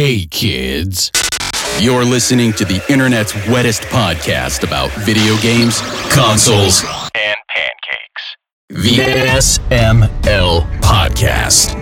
Hey kids, you're listening to the internet's wettest podcast about video games, consoles, and pancakes. The SML Podcast.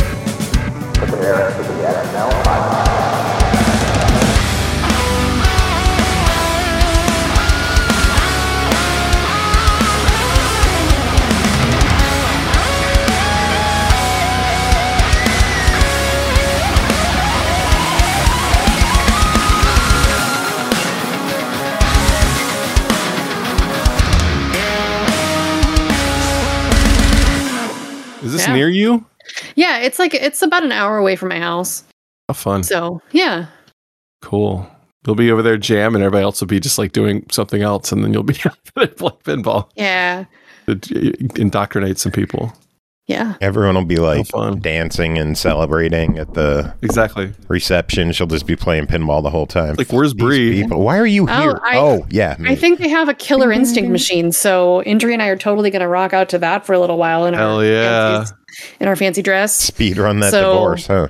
Is this near you? Yeah, it's about an hour away from my house. How fun. So, yeah. Cool. You'll be over there jamming, and everybody else will be just like doing something else, and then you'll be playing pinball. Yeah. Indoctrinate some people. Yeah. Everyone will be like dancing and celebrating at the reception. She'll just be playing pinball the whole time. Like, where's Bree? Why are you here? Me. I think they have a Killer Instinct machine, so Indri and I are totally going to rock out to that for a little while in our fancy dress. Speed run that divorce, huh?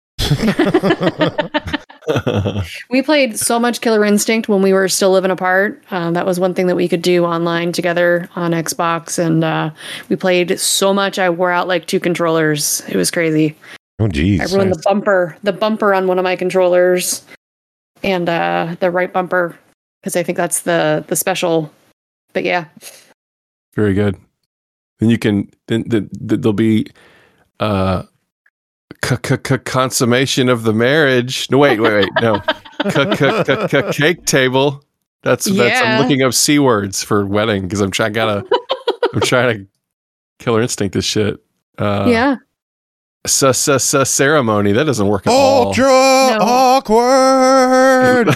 We played so much Killer Instinct when we were still living apart. That was one thing that we could do online together on Xbox, and we played so much I wore out like 2 controllers. It was crazy. Oh geez. I ruined the bumper on one of my controllers, and the right bumper, because I think that's the special. But yeah. Very good. Then you can there'll be consummation of the marriage. No, wait. No. Cake table. That's I'm looking up C words for wedding because I'm trying to Killer Instinct this shit. Yeah. Ceremony. That doesn't work at all. Ultra awkward.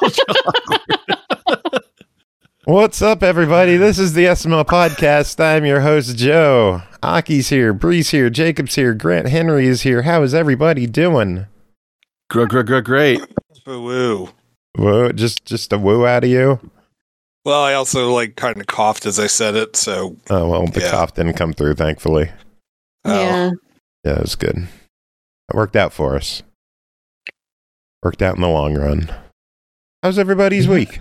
What's up, everybody? This is the SML Podcast. I'm your host, Joe. Aki's here, Bree's here, Jacob's here, Grant Henry is here. How is everybody doing? Great. Woo. Whoa, just a woo out of you? Well, I also kind of coughed as I said it, so... Oh, well, the cough didn't come through, thankfully. Yeah. Yeah, it was good. It worked out for us. Worked out in the long run. How's everybody's week?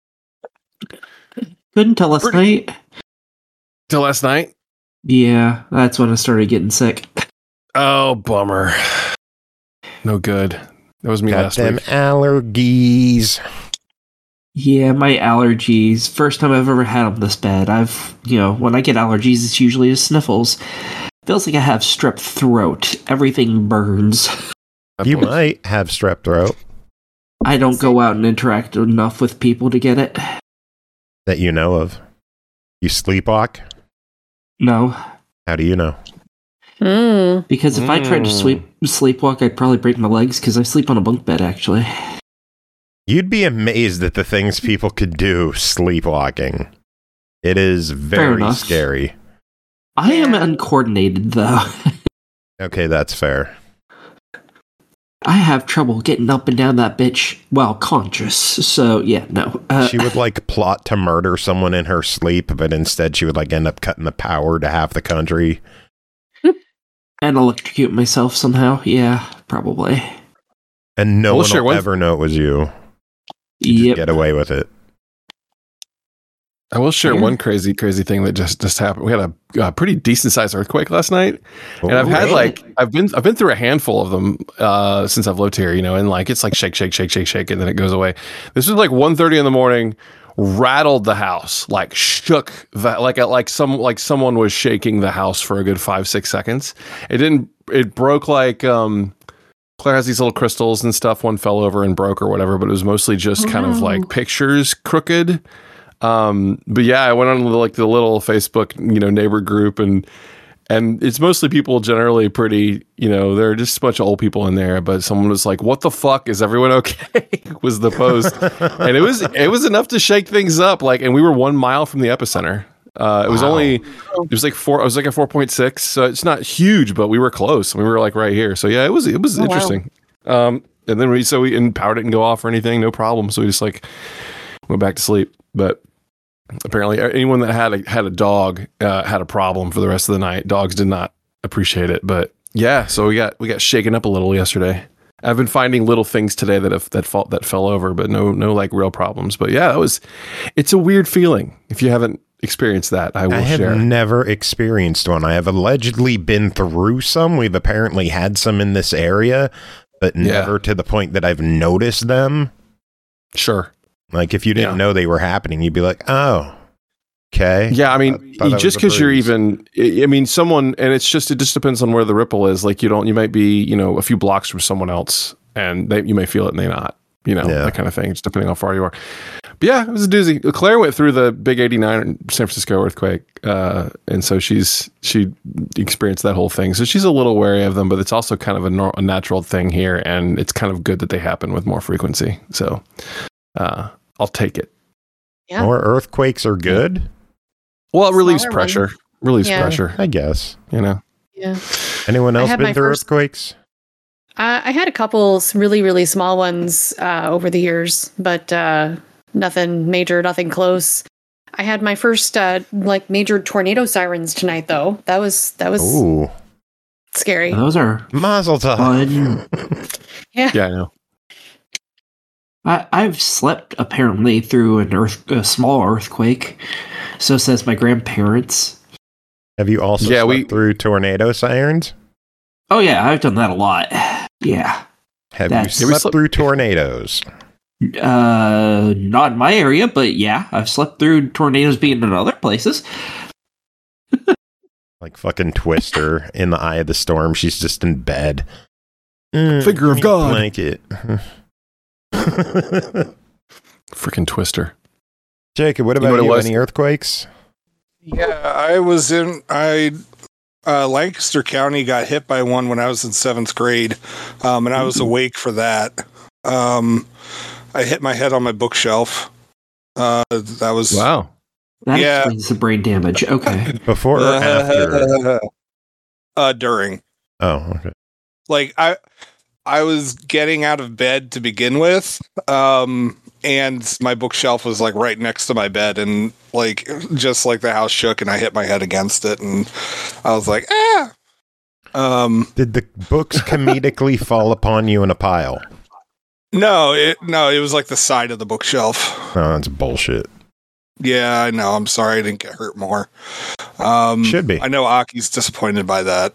Good until last night. Till last night? Yeah, that's when I started getting sick. Oh, bummer. No good. That was me last week. Allergies. Yeah, my allergies. First time I've ever had them this bad. When I get allergies, it's usually just sniffles. Feels like I have strep throat. Everything burns. You might have strep throat. I don't go out and interact enough with people to get it. That you know of. You sleepwalk? No. How do you know? Because if I tried to sleepwalk, I'd probably break my legs because I sleep on a bunk bed, actually. You'd be amazed at the things people could do sleepwalking. It is very scary. I am uncoordinated, though. Okay, that's fair. I have trouble getting up and down that bitch while conscious, so yeah, no. She would plot to murder someone in her sleep, but instead she would end up cutting the power to half the country. And electrocute myself somehow, yeah, probably. And no one will ever know it was you. Yep. Get away with it. I will share one crazy thing that just happened. We had a pretty decent sized earthquake last night, and I've had I've been through a handful of them since I've lived here, and it's like shake, and then it goes away. This was 1:30 in the morning, rattled the house, shook that like someone was shaking the house for a good 5-6 seconds. It broke Claire has these little crystals and stuff. One fell over and broke or whatever, but it was mostly just kind of pictures crooked. But yeah, I went on the little Facebook, neighbor group, and it's mostly people generally pretty, there are just a bunch of old people in there, but someone was like, "What the fuck? Is everyone okay?" was the post. And it was enough to shake things up. And we were 1 mile from the epicenter. It was like 4, I was like a 4.6. So it's not huge, but we were close. We were right here. So yeah, it was interesting. Wow. And then we power didn't go off or anything. No problem. So we just went back to sleep. But apparently anyone that had a dog had a problem for the rest of the night. Dogs did not appreciate it, but yeah, so we got shaken up a little yesterday. I've been finding little things today that fell over, but no like real problems. But yeah, it's a weird feeling. If you haven't experienced that, I have share. Never experienced one. I have allegedly been through some. We've apparently had some in this area, but never to the point that I've noticed them. Sure. Like if you didn't know they were happening, you'd be like, oh, okay. Yeah, I mean, just because you're even, I mean, someone, and it just depends on where the ripple is. Like you might be, a few blocks from someone else, and you may feel it and they not, that kind of thing, just depending on how far you are. But yeah, it was a doozy. Claire went through the big 89 San Francisco earthquake, and so she experienced that whole thing. So she's a little wary of them, but it's also kind of a natural thing here, and it's kind of good that they happen with more frequency. So I'll take it. Yeah. More earthquakes are good. Well, it relieves pressure. Pressure, I guess. Yeah. Anyone else been through earthquakes? I had a couple really, really small ones over the years, but nothing major, nothing close. I had my first major tornado sirens tonight, though. That was Ooh. Scary. Those are Mazel tov. Yeah. Yeah, I know. I've slept apparently through a small earthquake. So says my grandparents. Have you also slept through tornado sirens? Oh yeah, I've done that a lot. Yeah. Have you slept through tornadoes? Not in my area, but yeah, I've slept through tornadoes being in other places. Like fucking Twister in the eye of the storm. She's just in bed. Finger of God. Blanket. Freaking Twister. Jacob, what about you? Any earthquakes? Yeah, Lancaster County got hit by one when I was in 7th grade, and I was awake for that. I hit my head on my bookshelf. That was... Wow. That explains the brain damage. Okay. Before or after? During. Oh, okay. Like, I was getting out of bed to begin with, and my bookshelf was like right next to my bed, and like just like the house shook, and I hit my head against it, and I was like, ah. Did the books comedically fall upon you in a pile? No, it was like the side of the bookshelf. Oh, that's bullshit. Yeah, I know. I'm sorry I didn't get hurt more. Should be. I know Aki's disappointed by that.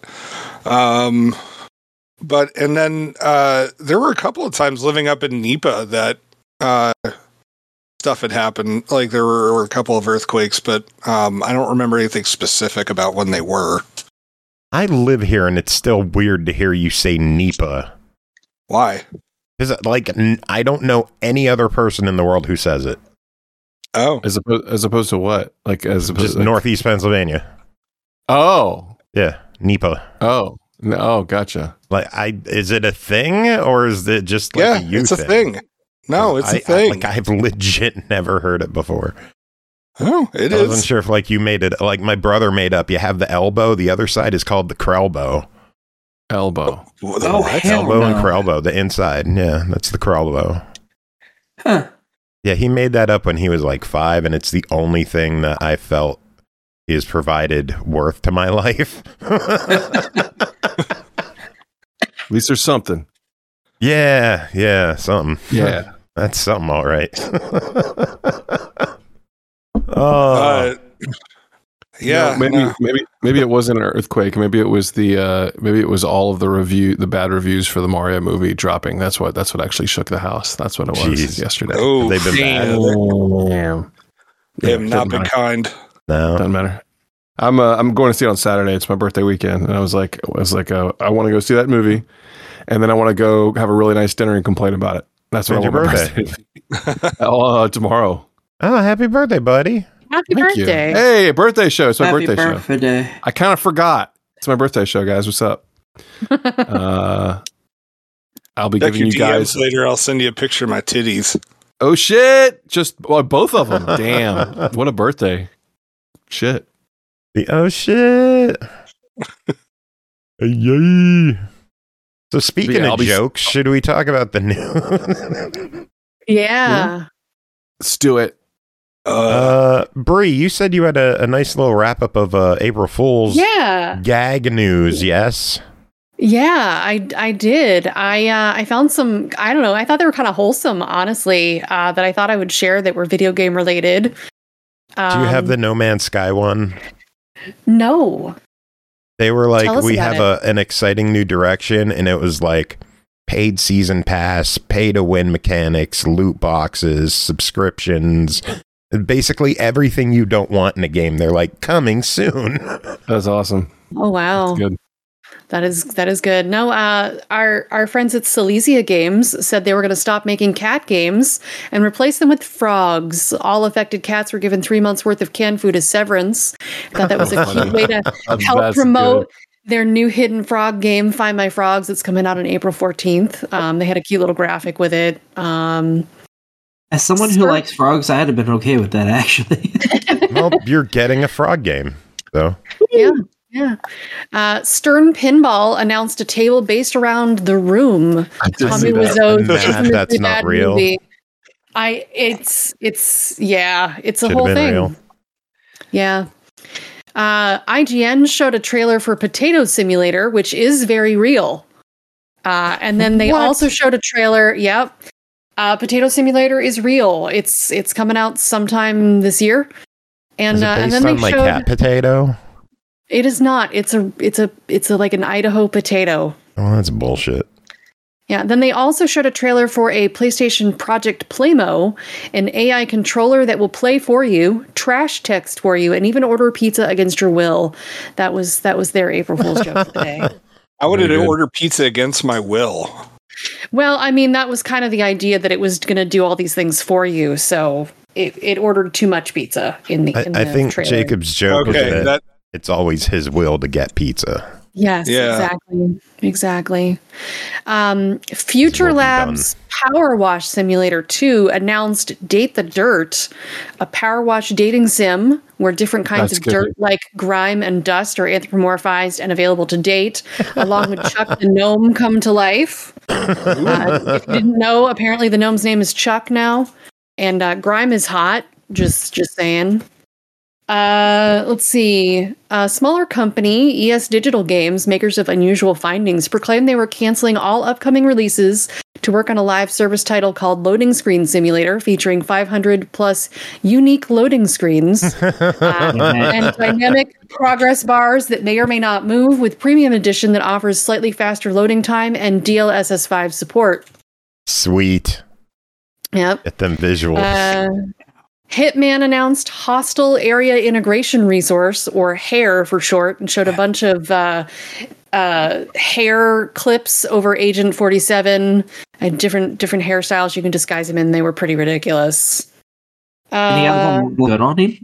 But then there were a couple of times living up in Nipa that stuff had happened. Like there were a couple of earthquakes, but I don't remember anything specific about when they were. I live here, and it's still weird to hear you say Nipa. Why? Because I don't know any other person in the world who says it. Oh, as opposed to what? Like just Northeast Pennsylvania. Oh, yeah, Nipa. Oh. No, gotcha. Like, is it a thing, or is it just like a you it's a thing? No, it's a thing. I've legit never heard it before. Oh, it is. I wasn't sure if you made it, like my brother made up. You have the elbow. The other side is called the Krelbo. Elbow. Elbow and Krelbo, the inside. Yeah, that's the Krelbo. Huh. Yeah, he made that up when he was like 5, and it's the only thing that I felt he has provided worth to my life. At least there's something. Yeah, something. Yeah. That's something, all right. Yeah. Maybe it wasn't an earthquake. Maybe it was maybe it was all of the bad reviews for the Mario movie dropping. That's what actually shook the house. That's what it was yesterday. Oh, they've been bad. They have not been kind. No, doesn't matter. I'm going to see it on Saturday. It's my birthday weekend, and I was like, I want to go see that movie, and then I want to go have a really nice dinner and complain about it. That's what I want. Birthday? Tomorrow. Oh, happy birthday, buddy! Happy birthday! You. Hey, birthday show! It's my happy birthday show. I kind of forgot. It's my birthday show, guys. What's up? I'll be giving you guys later. I'll send you a picture of my titties. Oh shit! Both of them. Damn! What a birthday! Shit. Oh shit! Yay! So speaking of jokes, should we talk about the new? Yeah. Let's do it. Bree, you said you had a nice little wrap up of April Fool's gag news. Yes. Yeah, I did. I found some, I don't know, I thought they were kind of wholesome, honestly, that I thought I would share that were video game related. Do you have the No Man's Sky one? No. They were like, we have an exciting new direction, and it was like paid season pass, pay to win mechanics, loot boxes, subscriptions, basically everything you don't want in a game. They're like, coming soon. That's awesome. Oh, wow. That's good. That is good. No, our friends at Silesia Games said they were going to stop making cat games and replace them with frogs. All affected cats were given 3 months worth of canned food as severance. I thought that was a cute way to help promote their new hidden frog game, Find My Frogs. It's coming out on April 14th. They had a cute little graphic with it. As someone who likes frogs, I'd have been okay with that, actually. Well, you're getting a frog game, so. Yeah. Yeah. Stern Pinball announced a table based around The Room. Tommy Wiseau's that's not real. Movie. It's a Should whole have been thing. real. Yeah. IGN showed a trailer for Potato Simulator, which is very real. And then they also showed a trailer. Yep. Potato Simulator is real. It's coming out sometime this year. And is it based and then on they like showed cat potato? It is not. It's a like an Idaho potato. Oh, that's bullshit. Yeah. Then they also showed a trailer for a PlayStation Project Playmo, an AI controller that will play for you, trash text for you, and even order pizza against your will. That was their April Fool's joke for the day. I wanted to order pizza against my will. Well, I mean, that was kind of the idea that it was going to do all these things for you. So it ordered too much pizza in the I think trailer. Jacob's joke is that it's always his will to get pizza. Yes, exactly. Future Labs Power Wash Simulator 2 announced Date the Dirt, a power wash dating sim where different kinds of dirt like grime and dust are anthropomorphized and available to date, along with Chuck the Gnome come to life. If you didn't know, apparently the gnome's name is Chuck now, and grime is hot, just saying. Let's see. A smaller company, ES Digital Games, makers of Unusual Findings, proclaimed they were canceling all upcoming releases to work on a live service title called Loading Screen Simulator, featuring 500 plus unique loading screens and dynamic progress bars that may or may not move, with Premium Edition that offers slightly faster loading time and DLSS5 support. Sweet. Yep. Get them visuals. Hitman announced Hostile Area Integration Resource, or HAIR for short, and showed a bunch of hair clips over Agent 47 and different hairstyles you can disguise him in. They were pretty ridiculous. Any of them good on him?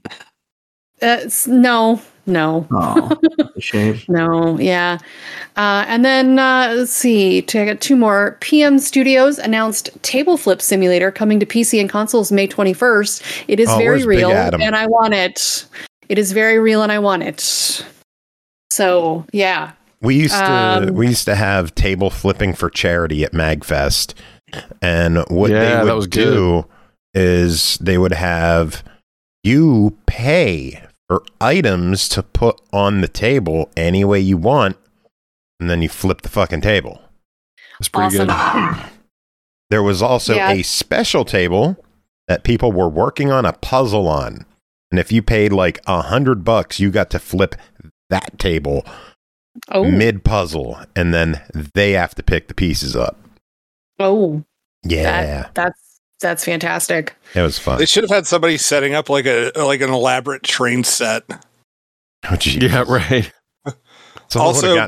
No. Oh, a shame. No, yeah. And then, let's see, I got two more. PM Studios announced Table Flip Simulator coming to PC and consoles May 21st. It is very real, and I want it. It is very real, and I want it. So, yeah. We used to have table flipping for charity at MagFest, and what they would do is they would have you pay for items to put on the table any way you want, and then you flip the fucking table. That's pretty good. There was also a special table that people were working on a puzzle on, and if you paid like $100, you got to flip that table mid puzzle, and then they have to pick the pieces up. Oh, yeah, that's fantastic. It was fun. They should have had somebody setting up like an elaborate train set. Oh, geez. Yeah, right. Also,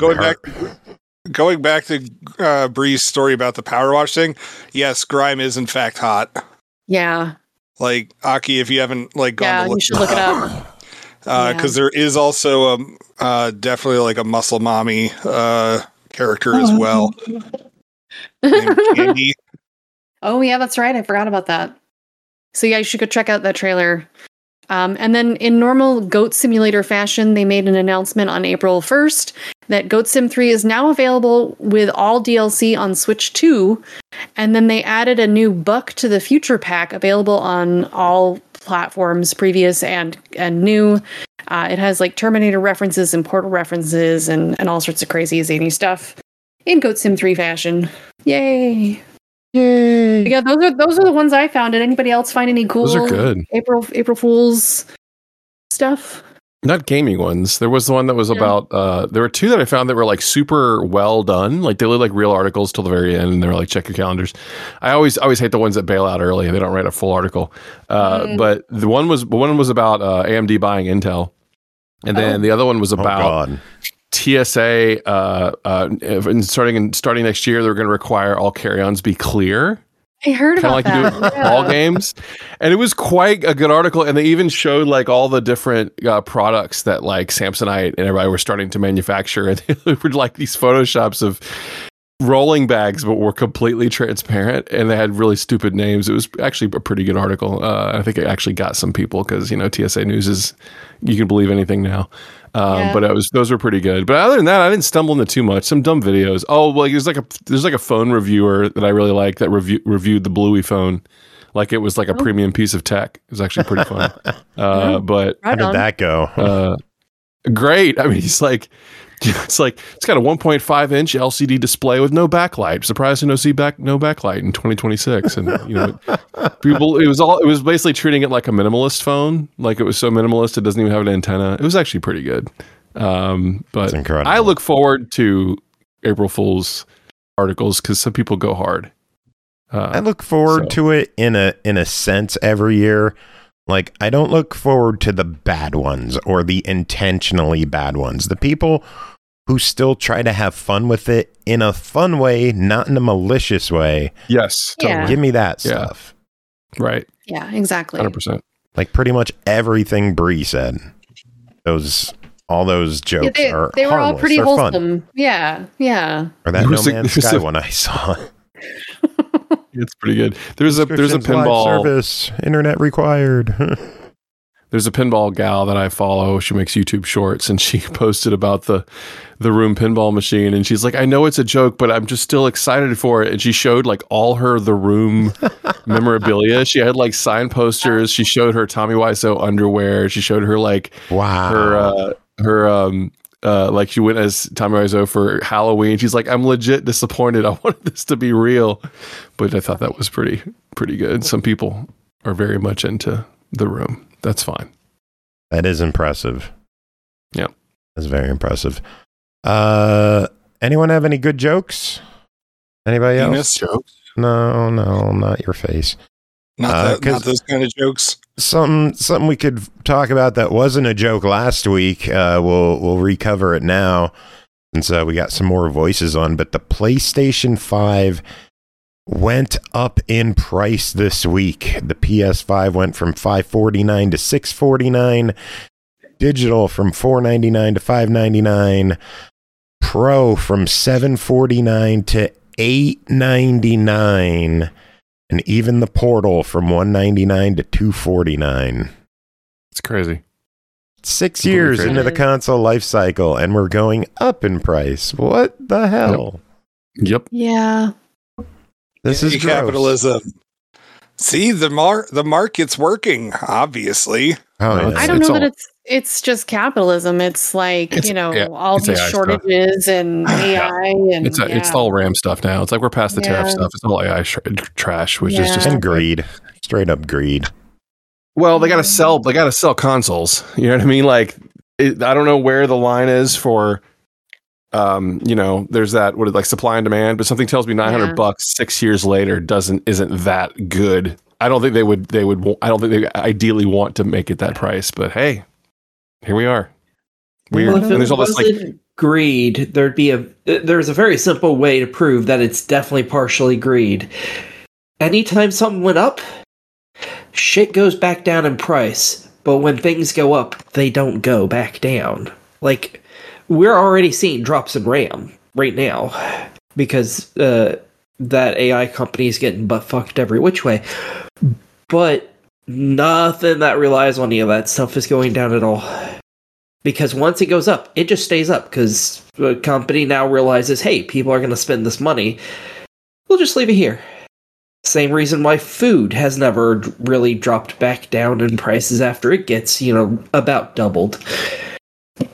going back to Bree's story about the power wash thing. Yes, grime is in fact hot. Yeah. Like Aki, if you haven't gone to look, you should look it up. Because there is also definitely like a muscle mommy character as well. Named Candy. Oh, yeah, that's right. I forgot about that. So, yeah, you should go check out that trailer. And then in normal Goat Simulator fashion, they made an announcement on April 1st that Goat Sim 3 is now available with all DLC on Switch 2. And then they added a new Buck to the Future pack available on all platforms, previous and new. It has like Terminator references and Portal references and all sorts of crazy zany stuff. in Goat Sim 3 fashion. Yay! Yeah, those are the ones I found. Did anybody else find any cool? Those are good. April Fool's stuff. Not gaming ones. There was the one that was about. There were two that I found that were like super well done. Like they look like real articles till the very end, and they were like, check your calendars. I always hate the ones that bail out early and they don't write a full artital. But one was about AMD buying Intel, and then the other one was about TSA. Starting next year, they're going to require all carry-ons be clear. I heard about that. You do all games, and it was quite a good article. And they even showed like all the different products that like Samsonite and everybody were starting to manufacture, and they were like these photoshops of rolling bags, but were completely transparent, and they had really stupid names. It was actually a pretty good article. I think it actually got some people because TSA News is you can believe anything now. But those were pretty good. But other than that, I didn't stumble into too much. Some dumb videos. Oh, well, there's like a phone reviewer that I really like that reviewed the Bluey phone, like it was like a premium piece of tech. It was actually pretty fun. But how did that go? Great. I mean, it's got a 1.5 inch LCD display with no backlight. Surprised to no backlight in 2026. And people, it was basically treating it like a minimalist phone. Like it was so minimalist it doesn't even have an antenna. It was actually pretty good. But incredible. I look forward to April Fool's articles because some people go hard. I look forward to it in a sense every year. Like, I don't look forward to the bad ones or the intentionally bad ones. The people who still try to have fun with it in a fun way, not in a malicious way. Yes. Totally. Give me that stuff. Right. Yeah, exactly. 100%. Like pretty much everything Bree said. All those jokes they are They were harmless. all pretty They're wholesome. Fun. Yeah. Or that No Man's Sky one I saw. It's pretty good. There's a pinball service, internet required. There's a pinball gal that I follow. She makes YouTube shorts, and she posted about the Room pinball machine, and she's like, I know it's a joke, but I'm just still excited for it. And she showed like all the Room memorabilia. She had like signed posters. She showed her Tommy Wiseau underwear. She showed her like her like she went as Tommy Wiseau for Halloween. She's like, I'm legit disappointed. I wanted this to be real, but I thought that was pretty good. Some people are very much into the Room. That's fine. That is impressive. Yeah, that's very impressive. Anyone have any good jokes? Anybody else? Jokes? No, not your face. Not those kind of jokes. Something we could talk about that wasn't a joke last week. We'll recover it now, and so we got some more voices on. But the PlayStation 5 went up in price this week. The PS5 went from $549 to $649. Digital from $499 to $599. Pro from $749 to $899. And even the Portal from $199 to $249. It's crazy. 6 years into the console life cycle, and we're going up in price. What the hell? Yep. Yeah. This is capitalism. See, the market's working, obviously. I don't know that it's just capitalism. It's like, all these AI shortages stuff. And AI and it's all RAM stuff now. It's like we're past the tariff stuff. It's all AI trash, which is just greed. Straight up greed. Well, they got to sell consoles. You know what I mean? Like I don't know where the line is for there's that like supply and demand, but something tells me $900 6 years later isn't that good. I don't think they would I don't think they ideally want to make it that price, but hey, here we are. Weird. Well, and there's all this like greed. There's a very simple way to prove that it's definitely partially greed. Anytime something went up, shit goes back down in price. But when things go up, they don't go back down. Like, we're already seeing drops in RAM right now because that AI company is getting butt fucked every which way. But nothing that relies on any of that stuff is going down at all. Because once it goes up, it just stays up because the company now realizes, hey, people are going to spend this money. We'll just leave it here. Same reason why food has never really dropped back down in prices after it gets, about doubled.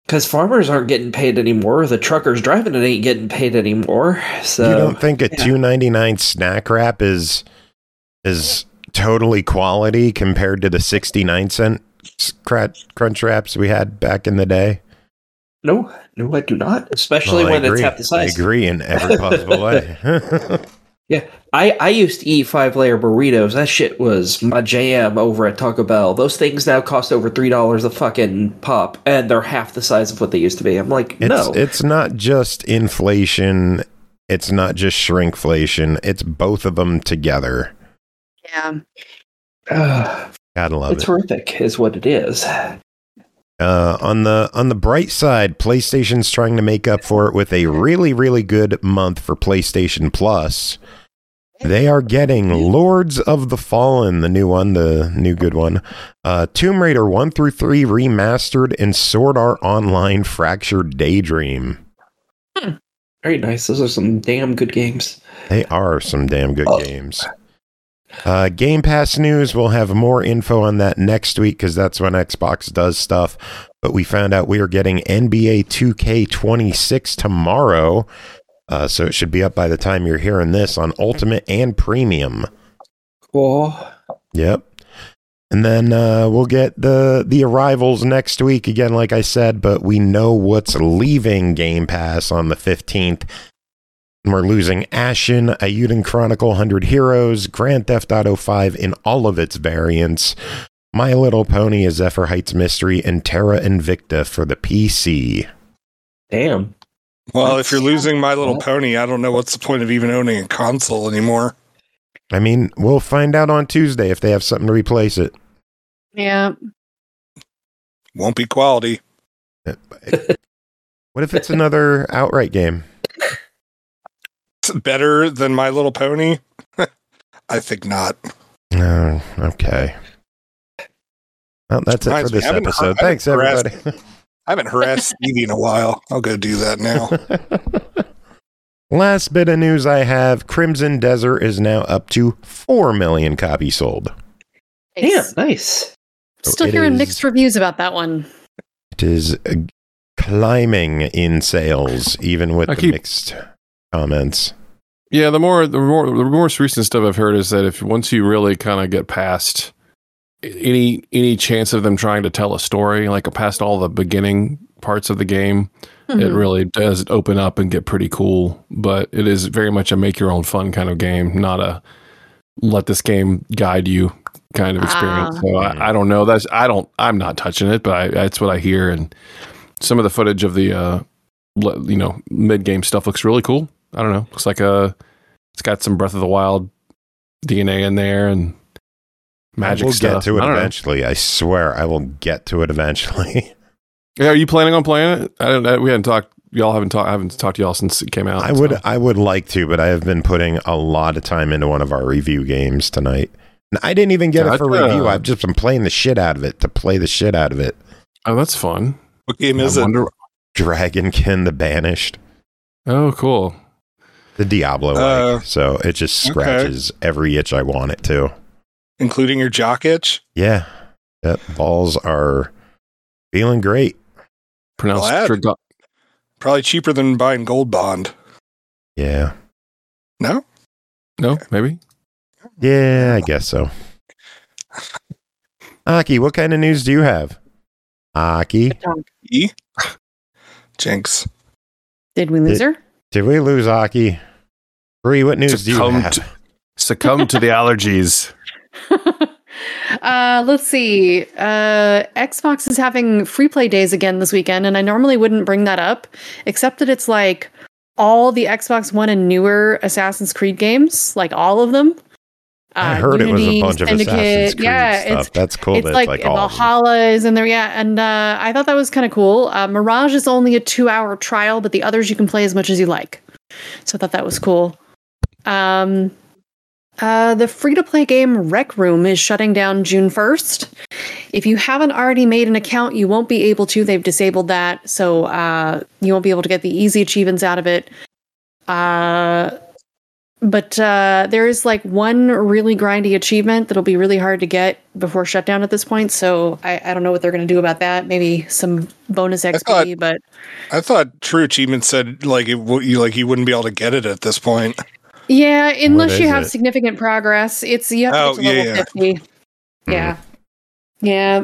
Because farmers aren't getting paid anymore. The truckers driving it ain't getting paid anymore. So you don't think a $2.99 snack wrap is totally quality compared to the 69-cent crunch wraps we had back in the day? No, I do not. Especially when it's half the size. I agree in every possible way. Yeah, I used to eat 5-layer burritos. That shit was my jam over at Taco Bell. Those things now cost over $3 a fucking pop, and they're half the size of what they used to be. I'm like, no. It's not just inflation. It's not just shrinkflation. It's both of them together. Yeah. Gotta love it. It's horrific, is what it is. On the bright side, PlayStation's trying to make up for it with a really, really good month for PlayStation Plus. They are getting Lords of the Fallen, the new one, the new good one, Tomb Raider 1 through 3 remastered, and Sword Art Online Fractured Daydream. Very nice. Those are some damn good games. They are some damn good games. Game Pass news, we'll have more info on that next week because that's when Xbox does stuff. But we found out we are getting NBA 2K26 tomorrow. So it should be up by the time you're hearing this on Ultimate and Premium. Cool. Yep. And then we'll get the arrivals next week again, like I said, but we know what's leaving Game Pass on the 15th. And we're losing Ashen, Ayuden Chronicle 100 Heroes, Grand Theft Auto 5 in all of its variants, My Little Pony: A Zephyr Heights Mystery, and Terra Invicta for the PC. Damn. Well, if you're losing My Little Pony, I don't know what's the point of even owning a console anymore. I mean, we'll find out on Tuesday if they have something to replace it. Yeah. Won't be quality. What if it's another outright game? Better than My Little Pony? I think not. Oh, okay. Well, that's it for this episode. Thanks, everybody. I haven't harassed Stevie in a while. I'll go do that now. Last bit of news I have, Crimson Desert is now up to 4 million copies sold. Yeah, nice. Still hearing mixed reviews about that one. It is climbing in sales, even with the mixed comments. Yeah, the most recent stuff I've heard is that if once you really kind of get past any chance of them trying to tell a story, like past all the beginning parts of the game, it really does open up and get pretty cool. But it is very much a make your own fun kind of game, not a let this game guide you kind of experience. So I don't know. I'm not touching it, but that's what I hear. And some of the footage of the mid game stuff looks really cool. I don't know. Looks like it's got some Breath of the Wild DNA in there and magic stuff. We'll get to it eventually. I swear I will get to it eventually. Yeah, are you planning on playing it? We hadn't talked. Y'all haven't talked. I haven't talked to y'all since it came out. I would like to, but I have been putting a lot of time into one of our review games tonight. And I didn't even get it for review. I've just been playing the shit out of it to play the shit out of it. Oh, that's fun. What game is it? Dragonkin the Banished. Oh, cool. The Diablo so it just scratches every itch I want it to. Including your jock itch? Yeah. Balls are feeling great. Pronounced probably cheaper than buying Gold Bond. Yeah. No, maybe. Yeah, I guess so. Aki, what kind of news do you have? Aki? Jinx. Did we lose her? Did we lose Aki? Bree, what news do you have? Succumb to the allergies. Let's see. Xbox is having free play days again this weekend, and I normally wouldn't bring that up, except that it's like all the Xbox One and newer Assassin's Creed games, like all of them. I heard Unity, it was a bunch of Assassin's Creed stuff. That's cool. It's like Valhalla is in there, and I thought that was kind of cool. Mirage is only a 2-hour trial, but the others you can play as much as you like. So I thought that was cool. The free-to-play game Rec Room is shutting down June 1st. If you haven't already made an account, you won't be able to. They've disabled that, so you won't be able to get the easy achievements out of it. there is like one really grindy achievement that'll be really hard to get before shutdown at this point. So I don't know what they're going to do about that. Maybe some bonus XP. But I thought True Achievement said like you wouldn't be able to get it at this point. Yeah, unless you have significant progress. It's you have to get to level 50. Yeah. Yeah.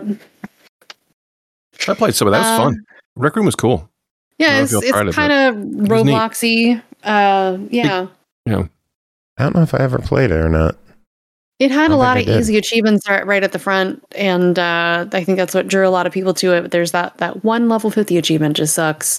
I played some of that. It was fun. Rec Room was cool. Yeah, it's kind of Robloxy. Yeah. Yeah. I don't know if I ever played it or not. It had a lot of easy achievements right at the front, and I think that's what drew a lot of people to it. But there's that one level 50 achievement just sucks.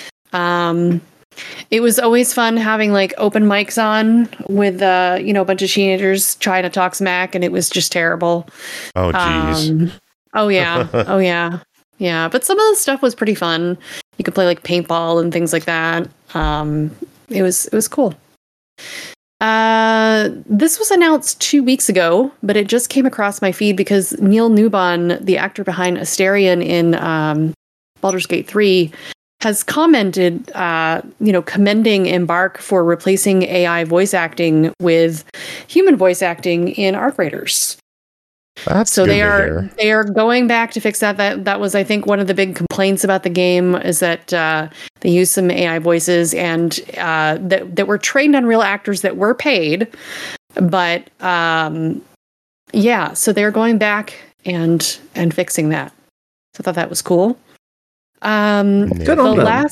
It was always fun having like open mics on with a bunch of teenagers trying to talk smack, and it was just terrible. Oh geez. Oh yeah. Yeah, but some of the stuff was pretty fun. You could play like paintball and things like that. It was cool. This was announced 2 weeks ago, but it just came across my feed because Neil Newbon, the actor behind Asterion in Baldur's Gate 3, has commented, commending Embark for replacing AI voice acting with human voice acting in Arc Raiders. So they are going back to fix that. That was, I think, one of the big complaints about the game is that they used some AI voices and that were trained on real actors that were paid. But so they're going back and fixing that. So I thought that was cool. Good on them.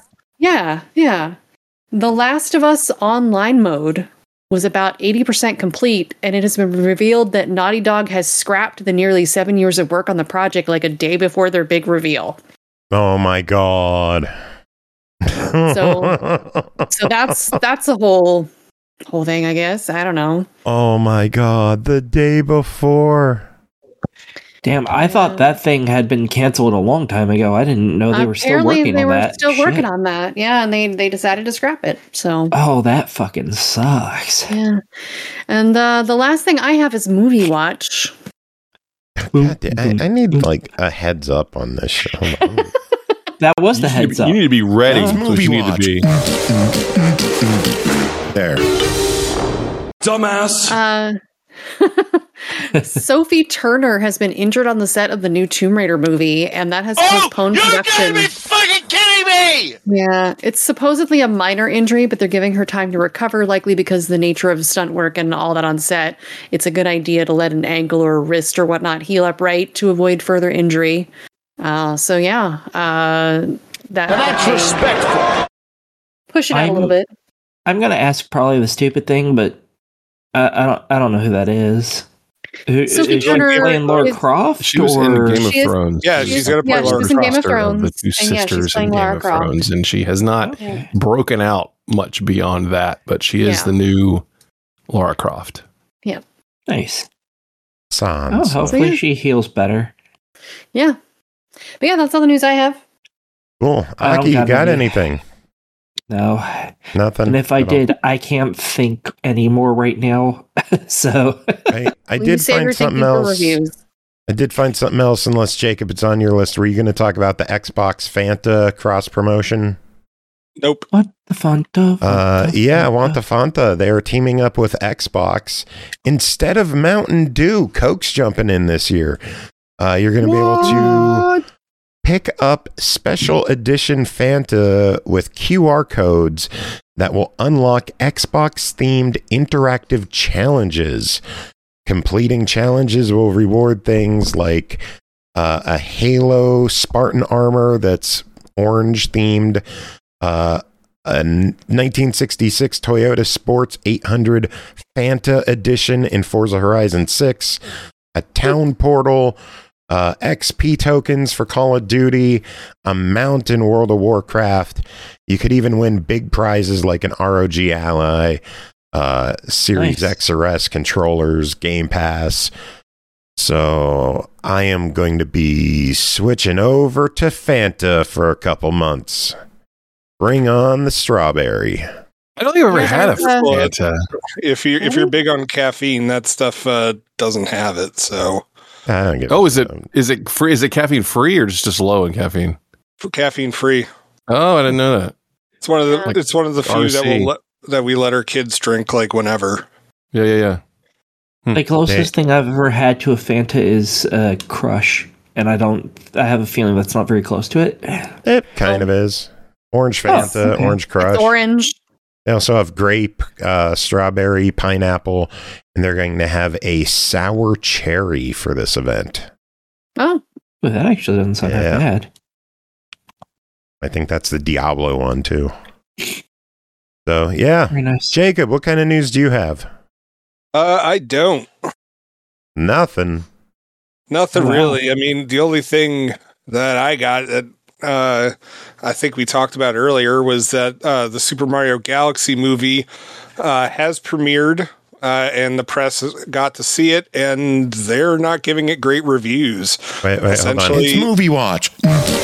The Last of Us online mode was about 80% complete, and it has been revealed that Naughty Dog has scrapped the nearly 7 years of work on the project like a day before their big reveal. Oh my god. So that's the whole thing, I guess. I don't know. Oh my god, the day before. Damn, I thought that thing had been canceled a long time ago. I didn't know they were still working on that. Apparently, they were still working on that. Yeah, and they decided to scrap it. So. Oh, that fucking sucks. Yeah. And the last thing I have is Movie Watch. God, I need like a heads up on this show. That was the heads up. You need to be ready. Movie Watch. Need to be. There. Dumbass. Sophie Turner has been injured on the set of the new Tomb Raider movie, and that has postponed production. You gotta be fucking kidding me! Yeah, it's supposedly a minor injury, but they're giving her time to recover, likely because of the nature of stunt work and all that on set. It's a good idea to let an ankle or a wrist or whatnot heal up right to avoid further injury. That's respectful. Push it out a little bit. I'm gonna ask probably the stupid thing, but I don't know who that is. Sophie is Turner playing Lara Croft? She was in Game of Thrones. Yeah, she's going to play Lara Croft. She was in Game of Thrones. The two sisters in Game of Thrones, and she has not broken out much beyond that, but she is the new Lara Croft. Yeah. Nice. Sans. Hopefully she heals better. Yeah. But yeah, that's all the news I have. Cool. Aki, you got anything? No. Nothing. And if I did, I can't think anymore right now. So I did find something else. I did find something else, unless Jacob, it's on your list. Were you going to talk about the Xbox Fanta cross promotion? Nope. What the Fanta? Yeah, I want the Fanta. They are teaming up with Xbox instead of Mountain Dew. Coke's jumping in this year. You're going to be able to pick up special edition Fanta with QR codes that will unlock Xbox-themed interactive challenges. Completing challenges will reward things like a Halo Spartan armor that's orange-themed, a 1966 Toyota Sports 800 Fanta edition in Forza Horizon 6, a town portal, XP tokens for Call of Duty, a mount in World of Warcraft. You could even win big prizes like an ROG Ally, Series X or S controllers, Game Pass. So I am going to be switching over to Fanta for a couple months. Bring on the strawberry. I don't think I've ever had a Fanta. If you're big on caffeine, that stuff doesn't have it. So I don't get. Is it free? Is it caffeine free or just low in caffeine? Caffeine free. Oh, I didn't know that. It's one of the few that will that we let our kids drink like whenever. Yeah. The closest thing I've ever had to a Fanta is Crush, and I have a feeling that's not very close to it. It kind of is. Orange Fanta, Orange Crush. It's orange. They also have grape, strawberry, pineapple, and they're going to have a sour cherry for this event. Oh. Well, that actually doesn't sound that bad. I think that's the Diablo one, too. So, yeah. Very nice. Jacob, what kind of news do you have? I don't. Nothing really. I mean, the only thing that I got that I think we talked about earlier was that the Super Mario Galaxy movie has premiered, and the press got to see it, and they're not giving it great reviews. Wait, hold on. It's Movie Watch.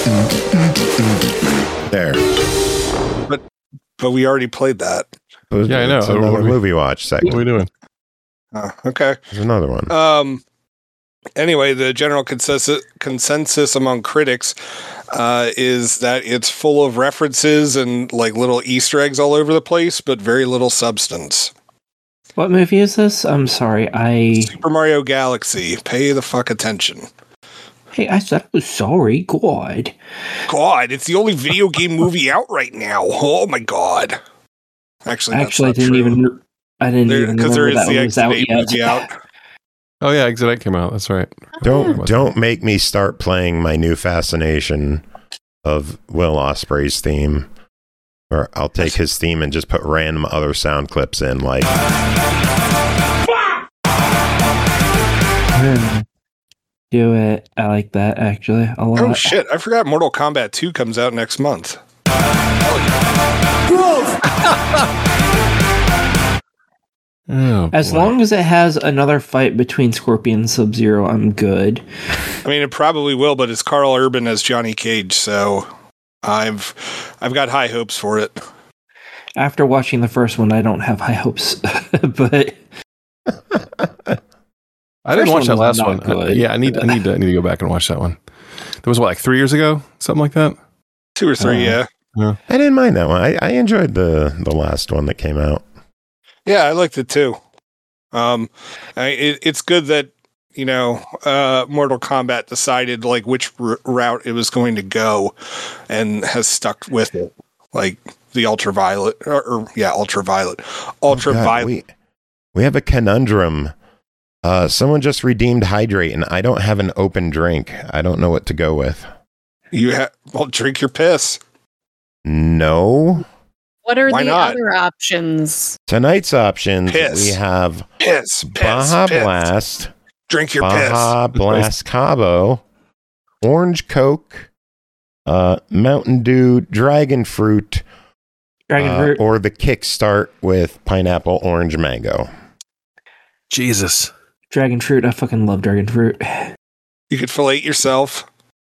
There. But we already played that. Yeah, I know. It's another Movie Watch segment. What are we doing? Okay. There's another one. Anyway, the general consensus among critics is that it's full of references and like little Easter eggs all over the place, but very little substance. What movie is this? I'm sorry. Super Mario Galaxy. Pay the fuck attention. Hey, I said I was sorry. God, it's the only video game movie out right now. Oh my god. Actually, I didn't even because there remember is that the was Exit 8 movie out. Oh yeah, Exit 8 came out. That's right. Don't make me start playing my new fascination of Will Ospreay's theme. Or I'll take his theme and just put random other sound clips in, like. Do it. I like that actually a lot. Oh shit! I forgot Mortal Kombat 2 comes out next month. As long as it has another fight between Scorpion and Sub-Zero, I'm good. I mean, it probably will, but it's Carl Urban as Johnny Cage, so I've got high hopes for it. After watching the first one, I don't have high hopes, but I didn't watch that last one. I need to go back and watch that one. That was what, like 3 years ago, something like that. 2 or 3, yeah. I didn't mind that one. I enjoyed the last one that came out. Yeah, I liked it too. It's good that Mortal Kombat decided like which route it was going to go, and has stuck with it, like the ultraviolet, ultraviolet. We have a conundrum. Someone just redeemed Hydrate, and I don't have an open drink. I don't know what to go with. Drink your piss. No. What are the other options? Tonight's options, piss. We have piss. Baja Blast. Drink your Baja piss. Blast Cabo. Orange Coke. Mountain Dew. Dragon Fruit. Or the Kickstart with pineapple, orange, mango. Jesus. Dragon Fruit. I fucking love Dragon Fruit. You could fillet yourself.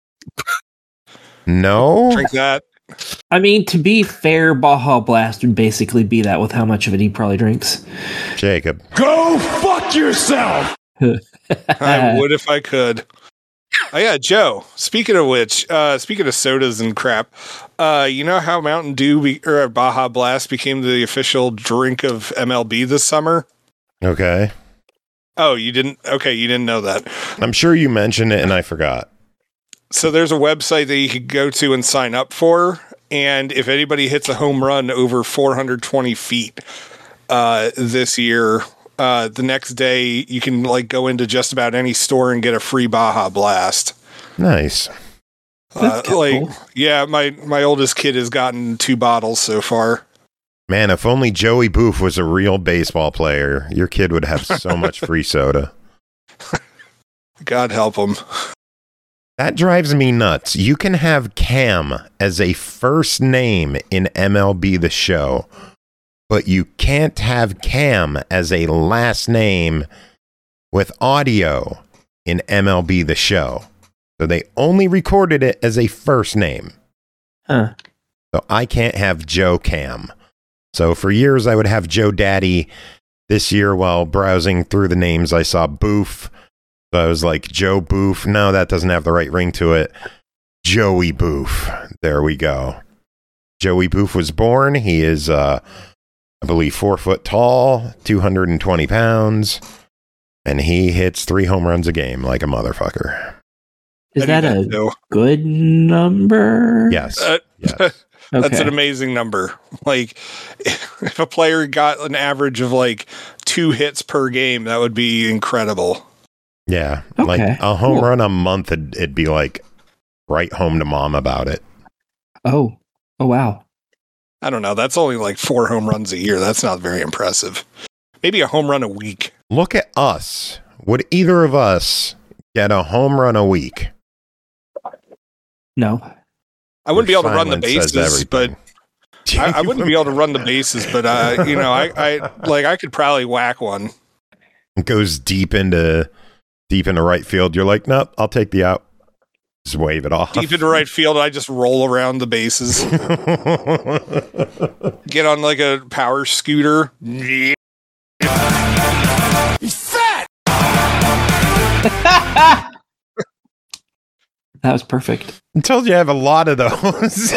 No. Drink that. I mean, to be fair, Baja Blast would basically be that with how much of it he probably drinks. Jacob. Go fuck yourself! I would if I could. Oh yeah, Joe. Speaking of which, speaking of sodas and crap, you know how Mountain Dew or Baja Blast became the official drink of MLB this summer? Okay. Oh, you didn't? Okay, you didn't know that. I'm sure you mentioned it and I forgot. So there's a website that you could go to and sign up for, and if anybody hits a home run over 420 feet this year, the next day you can like go into just about any store and get a free Baja Blast. Nice. Cool. Yeah, my oldest kid has gotten 2 bottles so far. Man, if only Joey Boof was a real baseball player, your kid would have so much free soda. God help him. That drives me nuts. You can have Cam as a first name in MLB The Show, but you can't have Cam as a last name with audio in MLB The Show. So they only recorded it as a first name. Huh. So I can't have Joe Cam. So for years I would have Joe Daddy. This year while browsing through the names, I saw Boof. So I was like, Joe Boof. No, that doesn't have the right ring to it. Joey Boof. There we go. Joey Boof was born. He is I believe 4 foot tall, 220 pounds, and he hits 3 home runs a game like a motherfucker. Is that a good number? Yes. Yes. That's an amazing number. Like, if a player got an average of like 2 hits per game, that would be incredible. Yeah. Okay. Like a home run a month, it'd be like, write home to mom about it. Oh, wow. I don't know. That's only like 4 home runs a year. That's not very impressive. Maybe a home run a week. Look at us. Would either of us get a home run a week? No. I wouldn't be able to run the bases, but I wouldn't be able to run the bases, but I could probably whack one. It goes deep into right field. You're like, nope, I'll take the out. Just wave it off. Deep into right field, I just roll around the bases. Get on like a power scooter. He's fat. That was perfect. I told you I have a lot of those.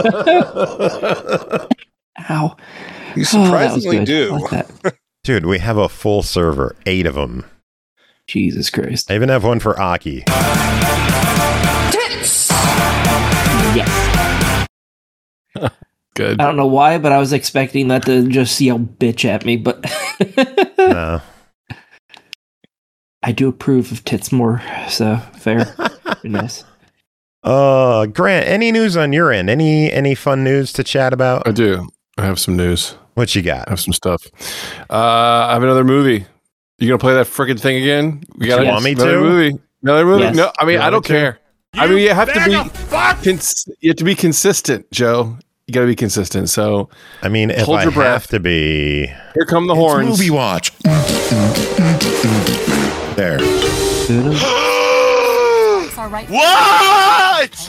Ow. You surprisingly do. I like that. Dude, we have a full server. 8 of them. Jesus Christ. I even have one for Aki. Tits! Yes. Good. I don't know why, but I was expecting that to just yell bitch at me, but... No. I do approve of tits more, so fair. Very nice. Grant, any news on your end? Any fun news to chat about? I do. I have some news. What you got? I have some stuff. I have another movie. You gonna play that freaking thing again? You want me another to? Movie. Another movie? Yes. No, I mean I don't care. I mean you have to be you have to be consistent, Joe. You got to be consistent. So I mean, if hold I your breath. have to be, here come the horns. Movie watch. There. What?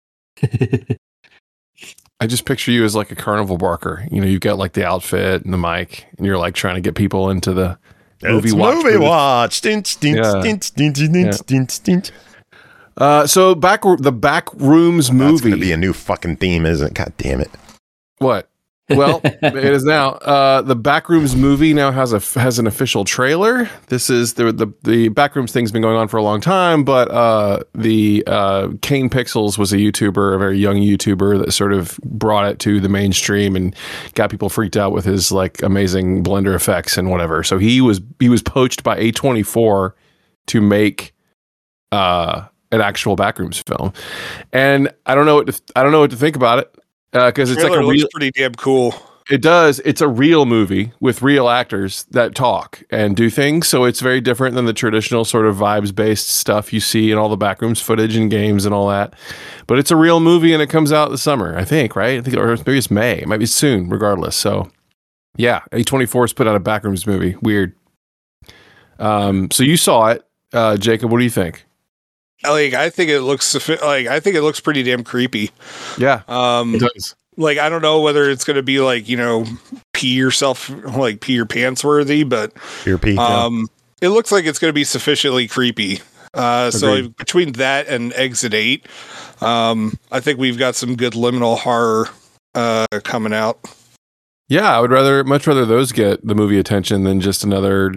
I just picture you as like a carnival barker. You know, you've got like the outfit and the mic, and you're like trying to get people into the movie watch. Movie watch. Stint, stint, Yeah. stint, stint, stint, stint, stint. So the Backrooms movie. That's going to be a new fucking theme, isn't it? God damn it. What? Well, it is now. The Backrooms movie now has an official trailer. This is the Backrooms thing's been going on for a long time, but the Kane Pixels was a YouTuber, a very young YouTuber that sort of brought it to the mainstream and got people freaked out with his like amazing Blender effects and whatever. So he was poached by A24 to make an actual Backrooms film, and I don't know what to think about it. Because it's like looks pretty damn cool. It does. It's a real movie with real actors that talk and do things. So it's very different than the traditional sort of vibes based stuff you see in all the Backrooms footage and games and all that. But it's a real movie and it comes out this summer, I think, right? I think, or maybe it's May. It might be soon, regardless. So yeah, A24 has put out a Backrooms movie. Weird. So you saw it, Jacob. What do you think? Like, I think it looks pretty damn creepy. Yeah, it does. Like, I don't know whether it's going to be like, pee your pants worthy, but it looks like it's going to be sufficiently creepy. So between that and Exit 8, I think we've got some good liminal horror coming out. Yeah, I would much rather those get the movie attention than just another,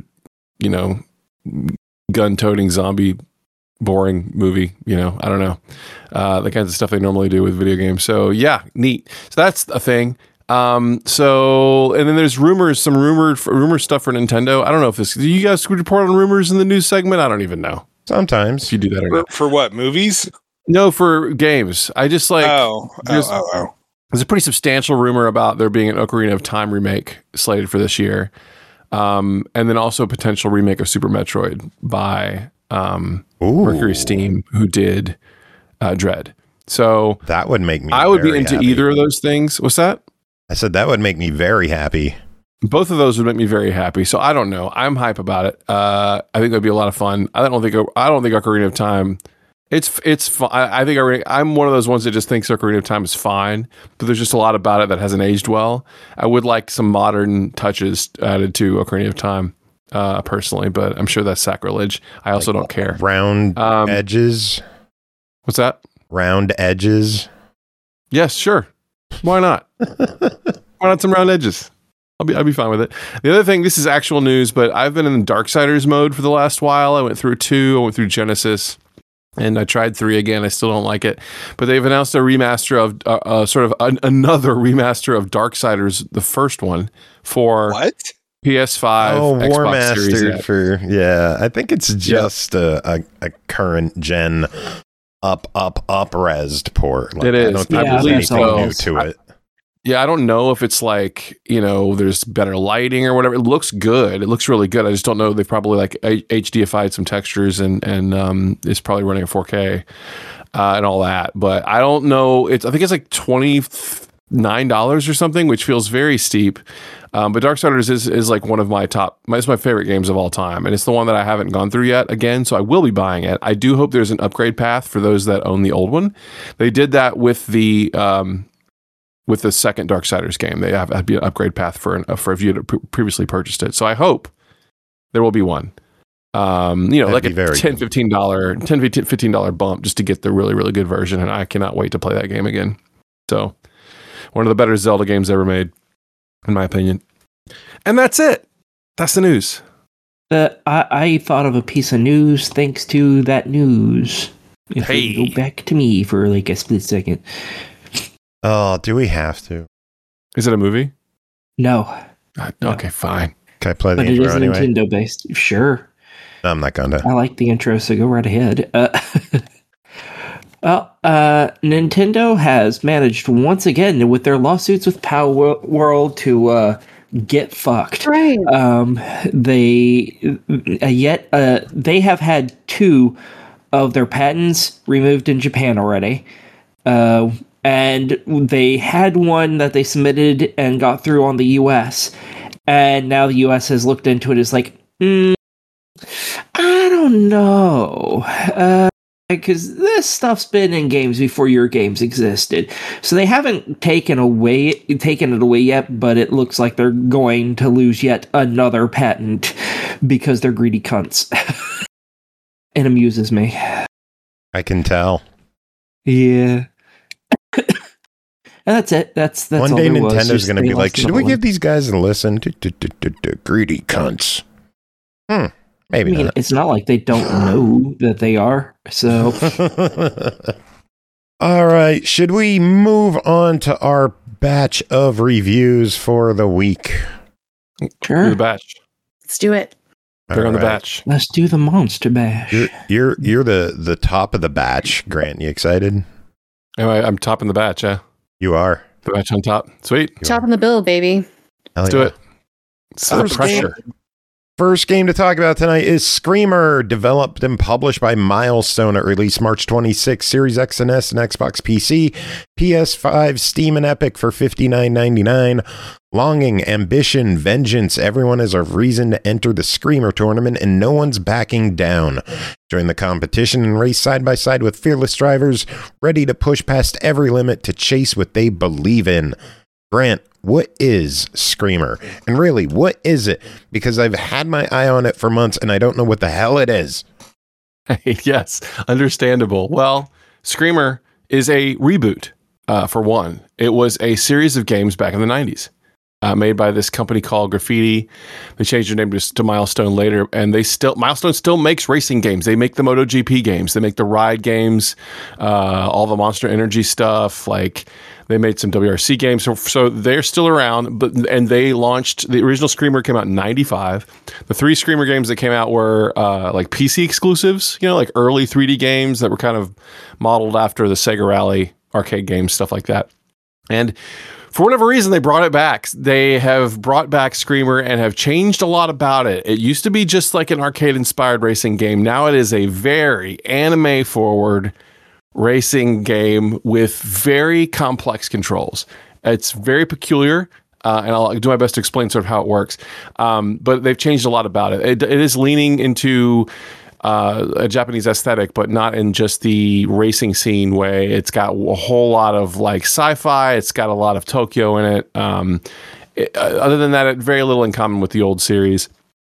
gun-toting zombie boring movie. I don't know, the kinds of stuff they normally do with video games. So yeah, neat. So that's a thing. And then there's some rumor stuff for Nintendo. I don't know if do you guys report on rumors in the news segment? I don't even know. Sometimes if you do that or not. For what, movies? No, for games. I just like there's a pretty substantial rumor about there being an Ocarina of Time remake slated for this year, and then also a potential remake of Super Metroid by Mercury Steam, who did Dread. So that would make me I would be into happy. either of those things. What's that? I said that would make me very happy. Both of those would make me very happy. So I don't know. I'm hype about it. I think that'd be a lot of fun. I don't think Ocarina of Time. It's fun. I think I'm one of those ones that just thinks Ocarina of Time is fine, but there's just a lot about it that hasn't aged well. I would like some modern touches added to Ocarina of Time. Personally, but I'm sure that's sacrilege. I also don't care. Round edges. What's that? Round edges. Yes, sure. Why not? Why not some round edges? I'll be fine with it. The other thing, this is actual news, but I've been in Darksiders mode for the last while. I went through 2, I went through Genesis, and I tried 3 again. I still don't like it. But they've announced a remaster of another remaster of Darksiders, the first one, for what? PS5. War Xbox Series Master X. for I think it's just a current gen up-resed port. Like, it is. I believe so. New to it. Yeah, I don't know if it's like, there's better lighting or whatever. It looks good. It looks really good. I just don't know. They probably like HDified some textures and it's probably running at 4K and all that. But I don't know. I think it's like $29 or something, which feels very steep. But Darksiders is like one of it's my favorite games of all time. And it's the one that I haven't gone through yet again. So I will be buying it. I do hope there's an upgrade path for those that own the old one. They did that with the second Darksiders game. They have an upgrade path for if you had previously purchased it. So I hope there will be one. Like a $10, $15 bump just to get the really, really good version. And I cannot wait to play that game again. So one of the better Zelda games ever made, in my opinion. And that's it. That's the news. I thought of a piece of news thanks to that news. If you go back to me for like a split second. Oh, do we have to? Is it a movie? No. Okay, fine. Can I play the intro anyway? But it is Nintendo based. Sure. No, I'm not gonna. I like the intro, so go right ahead. Nintendo has managed once again with their lawsuits with Power World to get fucked. Right. They have had 2 of their patents removed in Japan already. And they had one that they submitted and got through on the US. And now the US has looked into it as like, I don't know. Because this stuff's been in games before your games existed. So they haven't taken it away yet, but it looks like they're going to lose yet another patent because they're greedy cunts. It amuses me. I can tell. Yeah. And that's it. That's one day Nintendo's going to be like, should we give these guys a listen? Greedy cunts. Maybe not. It's not like they don't know that they are. So, all right. Should we move on to our batch of reviews for the week? Sure. Do the batch. Let's do it. They're on the batch. Let's do the monster bash. You're the top of the batch, Grant. You excited? Anyway, I'm topping the batch. Yeah, you are. The batch on top. Sweet. Topping the bill, baby. Let's do it. So the pressure. First game to talk about tonight is Screamer, developed and published by Milestone. It released March 26, Series X and S and Xbox PC, PS5, Steam, and Epic for $59.99. Longing, ambition, vengeance. Everyone has a reason to enter the Screamer tournament, and no one's backing down. Join the competition and race side by side with fearless drivers, ready to push past every limit to chase what they believe in. Grant, what is Screamer? And really, what is it? Because I've had my eye on it for months, and I don't know what the hell it is. Yes, understandable. Well, Screamer is a reboot, for one. It was a series of games back in the 90s. Made by this company called Graffiti. They changed their name to Milestone later, and Milestone still makes racing games. They make the MotoGP games. They make the ride games, all the Monster Energy stuff. Like they made some WRC games. So they're still around. And they launched the original Screamer came out in '95. The 3 Screamer games that came out were like PC exclusives. Like early 3D games that were kind of modeled after the Sega Rally arcade games, stuff like that. And for whatever reason, they brought it back. They have brought back Screamer and have changed a lot about it. It used to be just like an arcade-inspired racing game. Now it is a very anime-forward racing game with very complex controls. It's very peculiar, and I'll do my best to explain sort of how it works. But they've changed a lot about it. It is leaning into a Japanese aesthetic, but not in just the racing scene way. It's got a whole lot of like sci-fi. It's got a lot of Tokyo in it. Other than that, very little in common with the old series.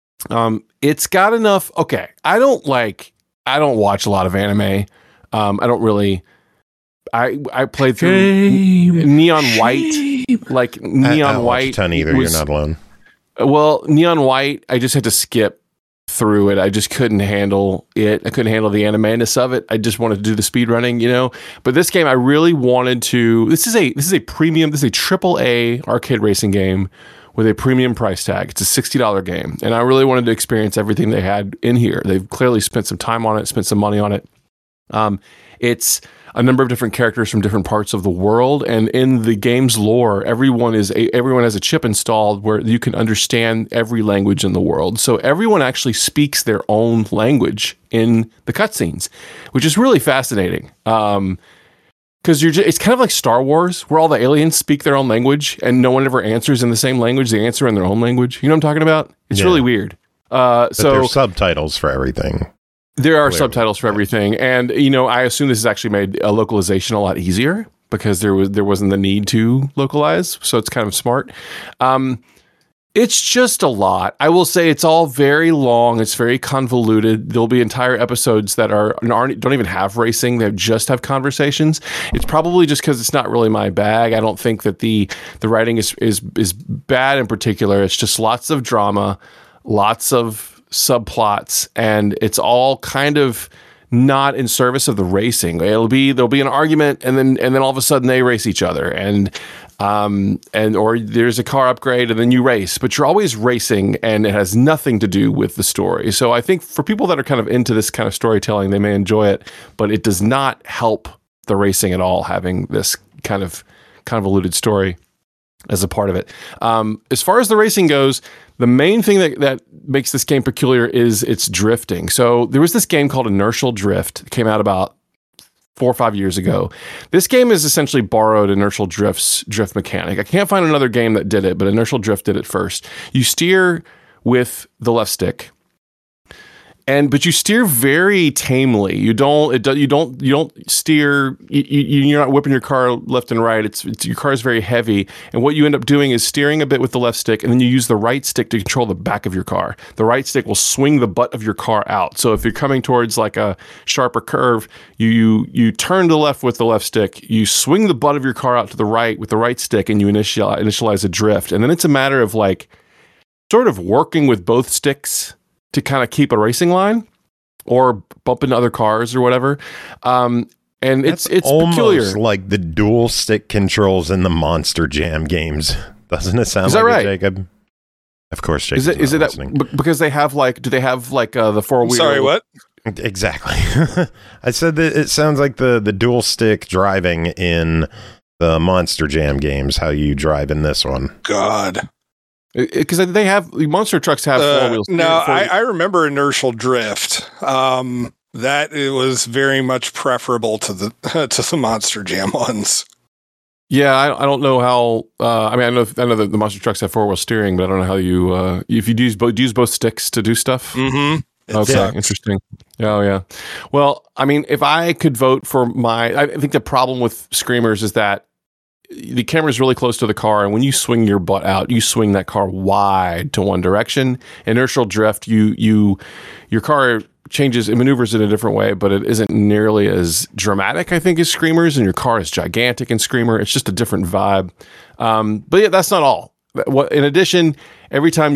It's got enough. Okay, I don't watch a lot of anime. I don't really. I played through Neon White, like Neon White. A ton either. You're not alone. Well, Neon White, I just had to skip through it. I just couldn't handle it. I couldn't handle the animeness of it. I just wanted to do the speed running, But this game, I really wanted to. This is a premium. This is a AAA arcade racing game with a premium price tag. It's a $60 game, and I really wanted to experience everything they had in here. They've clearly spent some time on it, spent some money on it. It's a number of different characters from different parts of the world, and in the game's lore, everyone has a chip installed where you can understand every language in the world. So everyone actually speaks their own language in the cutscenes, which is really fascinating. Because it's kind of like Star Wars, where all the aliens speak their own language, and no one ever answers in the same language. They answer in their own language. You know what I'm talking about? It's really weird. But there's subtitles for everything. There are subtitles for everything, and I assume this has actually made a localization a lot easier because there wasn't the need to localize, so it's kind of smart. It's just a lot. I will say it's all very long. It's very convoluted. There'll be entire episodes that don't even have racing. They just have conversations. It's probably just because it's not really my bag. I don't think that the writing is bad in particular. It's just lots of drama, lots of subplots, and it's all kind of not in service of the racing. There'll be an argument, and then all of a sudden they race each other, or there's a car upgrade, and then you race, but you're always racing, and it has nothing to do with the story. So I think for people that are kind of into this kind of storytelling, they may enjoy it, but it does not help the racing at all, having this kind of convoluted story as a part of it. As far as the racing goes, the main thing that makes this game peculiar is its drifting. So there was this game called Inertial Drift. It came out about 4 or 5 years ago. This game is essentially borrowed Inertial Drift's drift mechanic. I can't find another game that did it, but Inertial Drift did it first. You steer with the left stick, but you steer very tamely. You don't steer. You're not whipping your car left and right. Your car is very heavy, and what you end up doing is steering a bit with the left stick, and then you use the right stick to control the back of your car. The right stick will swing the butt of your car out. So if you're coming towards like a sharper curve, you turn to the left with the left stick. You swing the butt of your car out to the right with the right stick, and you initialize a drift. And then it's a matter of like sort of working with both sticks to kind of keep a racing line or bump into other cars or whatever. And it's almost peculiar. Like the dual stick controls in the Monster Jam games. Doesn't it sound like right? It, Jacob? Of course, Jacob. Is it that because they have do they have the four-wheel? Sorry, what? Exactly. I said that it sounds like the dual stick driving in the Monster Jam games, how you drive in this one. God. Because they have monster trucks have four wheels. No, I remember Inertial Drift. That it was very much preferable to the Monster Jam ones. Yeah, I don't know how. I know that the monster trucks have 4-wheel steering, but I don't know how you if you use both sticks to do stuff. Mm-hmm. Okay, interesting. Oh yeah. Well, I mean, if I could vote for I think the problem with Screamers is that the camera is really close to the car, and when you swing your butt out, you swing that car wide to one direction. Inertial Drift, your car changes, it maneuvers in a different way, but it isn't nearly as dramatic, I think, as Screamers, and your car is gigantic in Screamer. It's just a different vibe. But yeah, that's not all. In addition, every time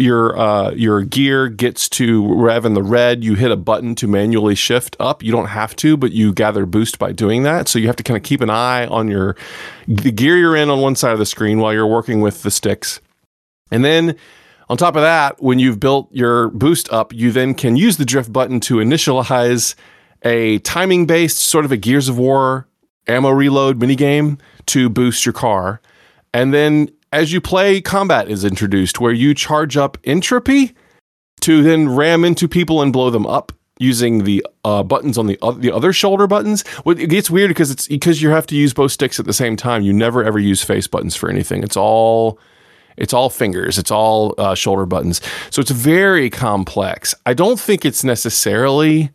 your gear gets to rev in the red, you hit a button to manually shift up. You don't have to, but you gather boost by doing that. So you have to kind of keep an eye on the gear you're in on one side of the screen while you're working with the sticks. And then on top of that, when you've built your boost up, you then can use the drift button to initialize a timing-based sort of a Gears of War ammo reload minigame to boost your car. And then as you play, combat is introduced where you charge up entropy to then ram into people and blow them up using the buttons on the other shoulder buttons. Well, it gets weird because you have to use both sticks at the same time. You never ever use face buttons for anything. It's all fingers. It's all shoulder buttons. So it's very complex. I don't think it's necessarily.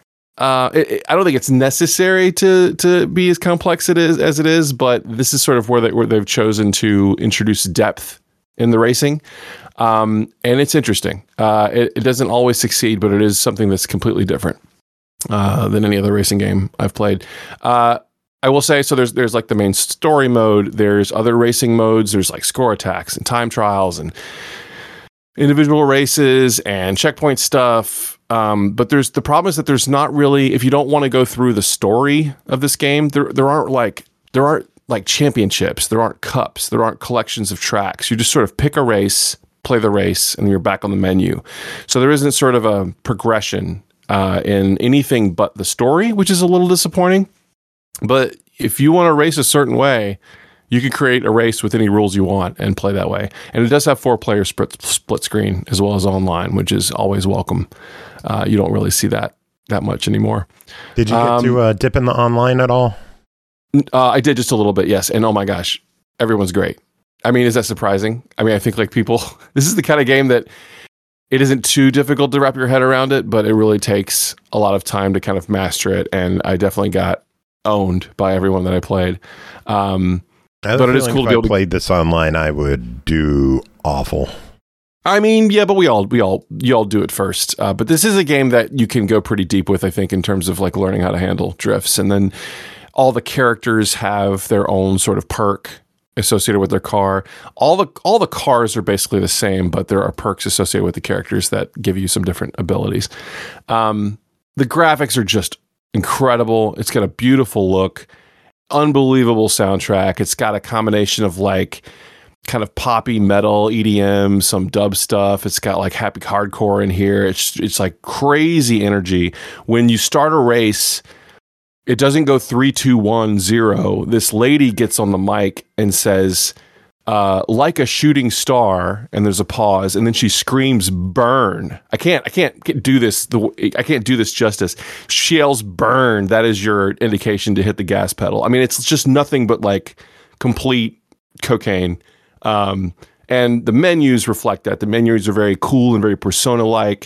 I don't think it's necessary to be as complex as it is, but this is sort of where they've chosen to introduce depth in the racing, and it's interesting. It doesn't always succeed, but it is something that's completely different than any other racing game I've played. I will say, so there's like the main story mode. There's other racing modes. There's like score attacks and time trials and individual races and checkpoint stuff. But the problem is that there's not really, if you don't want to go through the story of this game, there aren't like championships. There aren't cups. There aren't collections of tracks. You just sort of pick a race, play the race, and you're back on the menu. So there isn't sort of a progression in anything but the story, which is a little disappointing. But if you want to race a certain way, you can create a race with any rules you want and play that way. And it does have 4-player split screen as well as online, which is always welcome. You don't really see that much anymore. Did you get to dip in the online at all? I did just a little bit, yes. And oh my gosh, everyone's great. I mean, is that surprising? I mean, I think like people, this is the kind of game that it isn't too difficult to wrap your head around it, but it really takes a lot of time to kind of master it. And I definitely got owned by everyone that I played. But it is cool to be able to played this online. I would do awful. I mean, yeah, but you all do it first. But this is a game that you can go pretty deep with, I think, in terms of like learning how to handle drifts. And then all the characters have their own sort of perk associated with their car. All the cars are basically the same, but there are perks associated with the characters that give you some different abilities. The graphics are just incredible. It's got a beautiful look, unbelievable soundtrack. It's got a combination of like kind of poppy metal, EDM, some dub stuff. It's got like happy hardcore in here. It's like crazy energy. When you start a race, it doesn't go 3, 2, 1, 0. This lady gets on the mic and says, like a shooting star, and there's a pause, and then she screams, "Burn!" I can't do this. I can't do this justice. She yells, "Burn!" That is your indication to hit the gas pedal. I mean, it's just nothing but like complete cocaine. And the menus reflect that. The menus are very cool and very Persona-like.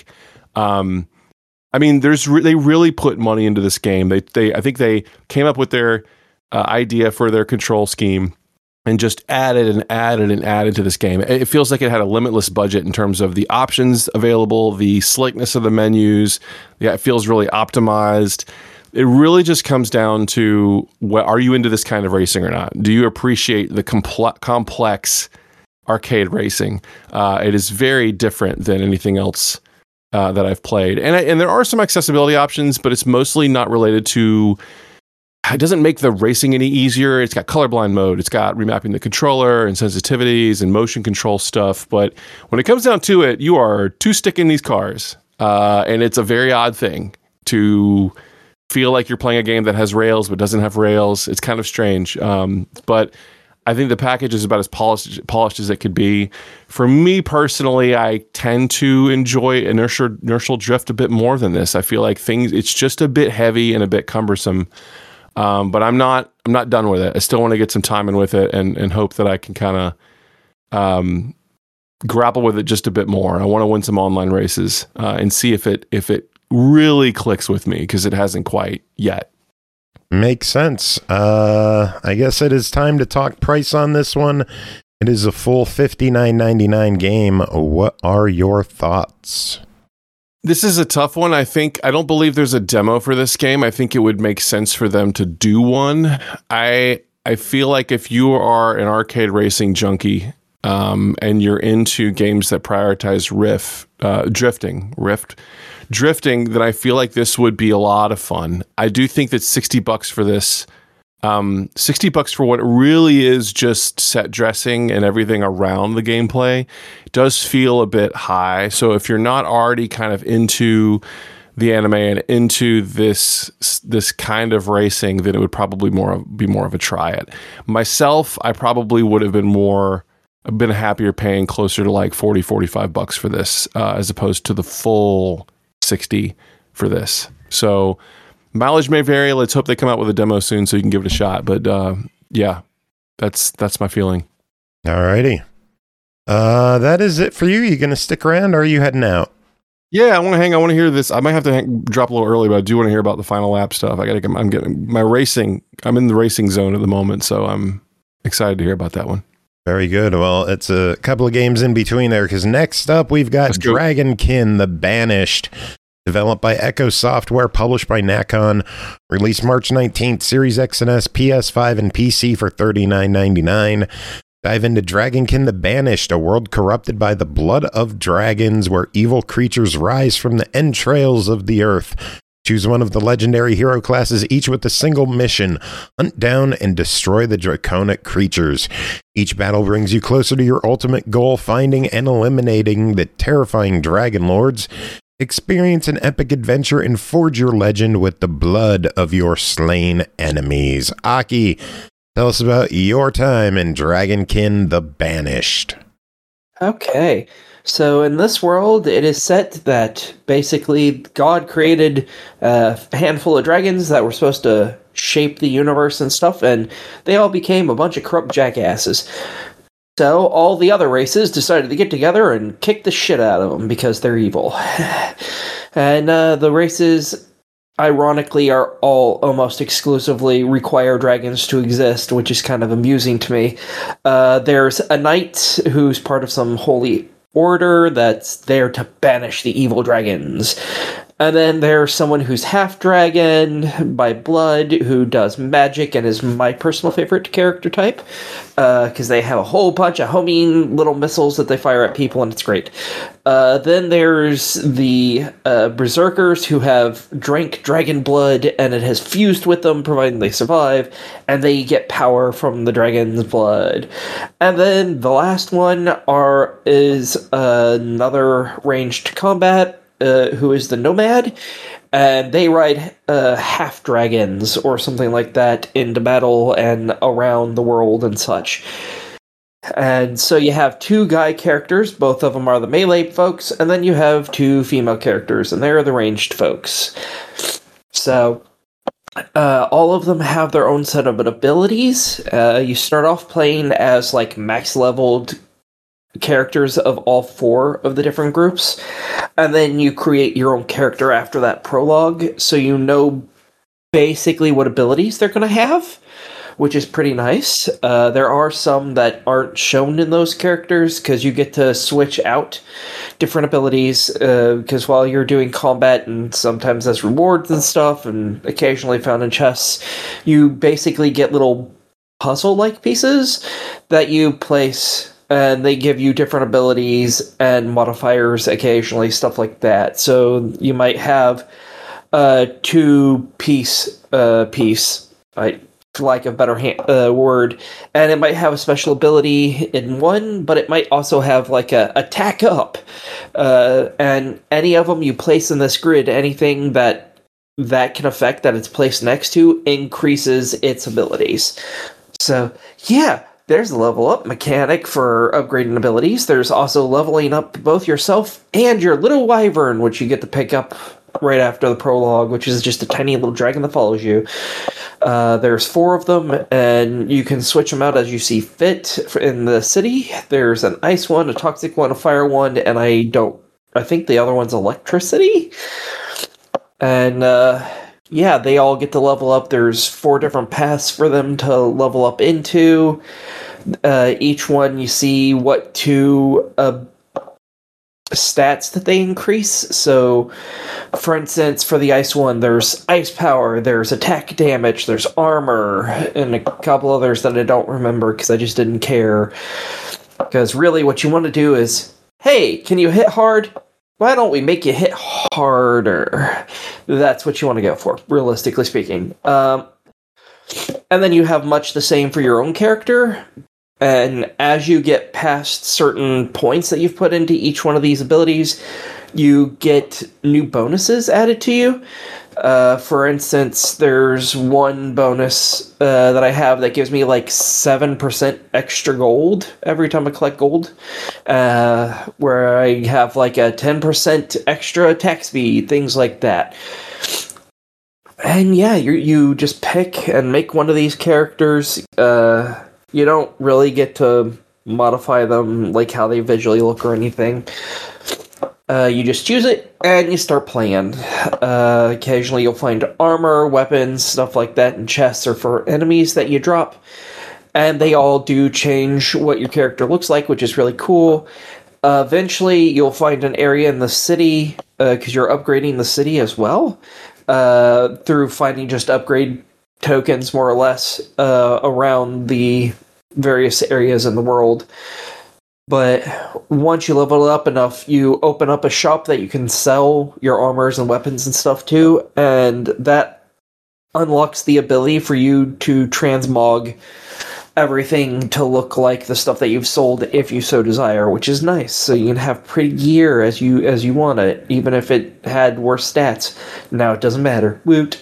I mean, they really put money into this game. I think they came up with their idea for their control scheme and just added to this game. It feels like it had a limitless budget in terms of the options available, the slickness of the menus. Yeah, it feels really optimized. It really just comes down to, are you into this kind of racing or not? Do you appreciate the complex arcade racing? It is very different than anything else that I've played. And there are some accessibility options, but it's mostly not related to... It doesn't make the racing any easier. It's got colorblind mode. It's got remapping the controller and sensitivities and motion control stuff. But when it comes down to it, you are two-stick in these cars. And it's a very odd thing to feel like you're playing a game that has rails but doesn't have rails. It's kind of strange. But I think the package is about as polished as it could be. For me personally, I tend to enjoy inertial drift a bit more than this. I feel like it's just a bit heavy and a bit cumbersome. But I'm not done with it. I still want to get some time in with it and hope that I can kind of grapple with it just a bit more. I want to win some online races and see if it really clicks with me, because it hasn't quite yet. Makes sense. I guess it is time to talk price on this one. It is a full $59.99 game. What are your thoughts? This is a tough one. I don't believe there's a demo for this game. I think it would make sense for them to do one. I feel like if you are an arcade racing junkie and you're into games that prioritize drifting, then I feel like this would be a lot of fun. I do think that $60 for this, $60 for what it really is just set dressing and everything around the gameplay does feel a bit high. So if you're not already kind of into the anime and into this kind of racing, then it would probably be more of a try it. Myself, I probably would have been happier paying closer to like $40-45 for this, as opposed to the full $60 for this. So mileage may vary. Let's hope they come out with a demo soon so you can give it a shot. But yeah, that's my feeling. Alrighty. That is it for you. You going to stick around, or are you heading out? Yeah, I want to hang. I want to hear this. I might have to drop a little early, but I do want to hear about the final lap stuff. I'm getting my racing. I'm in the racing zone at the moment, so I'm excited to hear about that one. Very good. Well, it's a couple of games in between there, because next up we've got Dragonkin: The Banished. Developed by Echo Software, published by Nacon, released March 19th, Series X and S, PS5, and PC for $39.99. Dive into Dragonkin the Banished, a world corrupted by the blood of dragons, where evil creatures rise from the entrails of the earth. Choose one of the legendary hero classes, each with a single mission: hunt down and destroy the draconic creatures. Each battle brings you closer to your ultimate goal, finding and eliminating the terrifying dragon lords. Experience an epic adventure and forge your legend with the blood of your slain enemies. Aki, tell us about your time in Dragonkin the Banished. Okay. So in this world, it is set that basically God created a handful of dragons that were supposed to shape the universe and stuff, and they all became a bunch of corrupt jackasses. So all the other races decided to get together and kick the shit out of them because they're evil. And the races, ironically, are all almost exclusively require dragons to exist, which is kind of amusing to me. There's a knight who's part of some holy order that's there to banish the evil dragons. And then there's someone who's half dragon by blood, who does magic and is my personal favorite character type, because they have a whole bunch of homing little missiles that they fire at people, and it's great. Then there's the berserkers who have drank dragon blood, and it has fused with them, providing they survive, and they get power from the dragon's blood. And then the last one is another ranged combat, who is the Nomad, and they ride half dragons or something like that into battle and around the world and such. And so you have two guy characters, both of them are the melee folks, and then you have two female characters, and they're the ranged folks. So all of them have their own set of abilities. You start off playing as like max leveled characters of all four of the different groups, and then you create your own character after that prologue, so you know basically what abilities they're going to have, which is pretty nice. There are some that aren't shown in those characters, because you get to switch out different abilities, because while you're doing combat, and sometimes as rewards and stuff, and occasionally found in chests, you basically get little puzzle-like pieces that you place, and they give you different abilities and modifiers occasionally, stuff like that. So you might have a two-piece piece, I like a better word, and it might have a special ability in one, but it might also have like a attack up. And any of them you place in this grid, anything that can affect that it's placed next to increases its abilities. So, yeah. There's a level up mechanic for upgrading abilities. There's also leveling up both yourself and your little wyvern, which you get to pick up right after the prologue, which is just a tiny little dragon that follows you. There's 4 of them, and you can switch them out as you see fit in the city. There's an ice one, a toxic one, a fire one, and I think the other one's electricity. And, yeah, they all get to level up. There's 4 different paths for them to level up into. Each one, you see what 2 stats that they increase. So, for instance, for the ice one, there's ice power, there's attack damage, there's armor, and a couple others that I don't remember because I just didn't care. Because really what you want to do is, hey, can you hit hard? Why don't we make you hit harder? That's what you want to go for, realistically speaking. And then you have much the same for your own character. And as you get past certain points that you've put into each one of these abilities, you get new bonuses added to you. For instance, there's one bonus that I have that gives me like 7% extra gold every time I collect gold, where I have like a 10% extra attack speed, things like that. And yeah, you just pick and make one of these characters. You don't really get to modify them like how they visually look or anything. You just choose it, and you start playing. Occasionally you'll find armor, weapons, stuff like that in chests or for enemies that you drop. And they all do change what your character looks like, which is really cool. Eventually you'll find an area in the city because you're upgrading the city as well through finding just upgrade tokens, more or less, around the various areas in the world. But once you level it up enough, you open up a shop that you can sell your armors and weapons and stuff to, and that unlocks the ability for you to transmog everything to look like the stuff that you've sold if you so desire, which is nice. So you can have pretty gear as you want it, even if it had worse stats. Now it doesn't matter. Woot.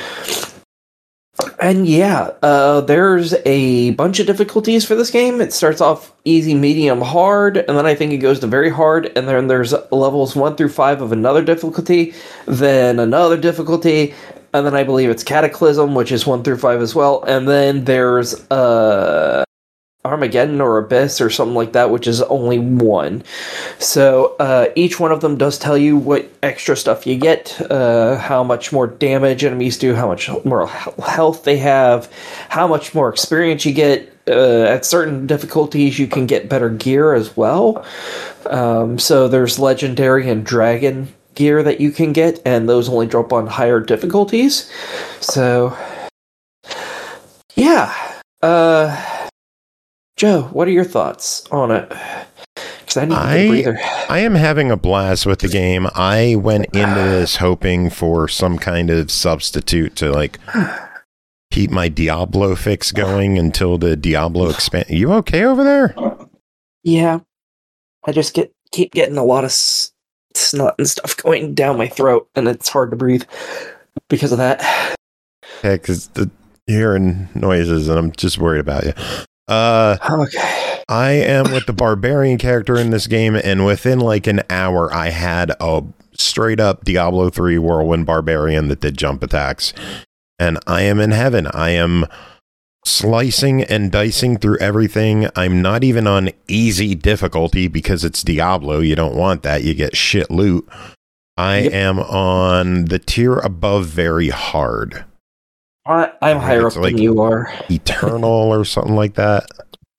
And yeah, there's a bunch of difficulties for this game. It starts off easy, medium, hard, and then I think it goes to very hard, and then there's levels 1 through 5 of another difficulty, then another difficulty, and then I believe it's Cataclysm, which is 1 through 5 as well, and then there's Armageddon or Abyss or something like that, which is only 1. So each one of them does tell you what extra stuff you get, how much more damage enemies do, how much more health they have, how much more experience you get. At certain difficulties, you can get better gear as well. So there's Legendary and Dragon gear that you can get, and those only drop on higher difficulties. So, yeah. Joe, what are your thoughts on it? Because I need to get a breather. I am having a blast with the game. I went into this hoping for some kind of substitute to like keep my Diablo fix going until the Diablo expand. You okay over there? Yeah, I just keep getting a lot of snot and stuff going down my throat, and it's hard to breathe because of that. Yeah, because you're hearing noises, and I'm just worried about you. Okay. I am with the barbarian character in this game, and within like an hour, I had a straight up Diablo 3 whirlwind barbarian that did jump attacks, and I am in heaven. I am slicing and dicing through everything. I'm not even on easy difficulty because it's Diablo. You don't want that. You get shit loot. I am on the tier above very hard. I'm higher up than you are. Eternal or something like that.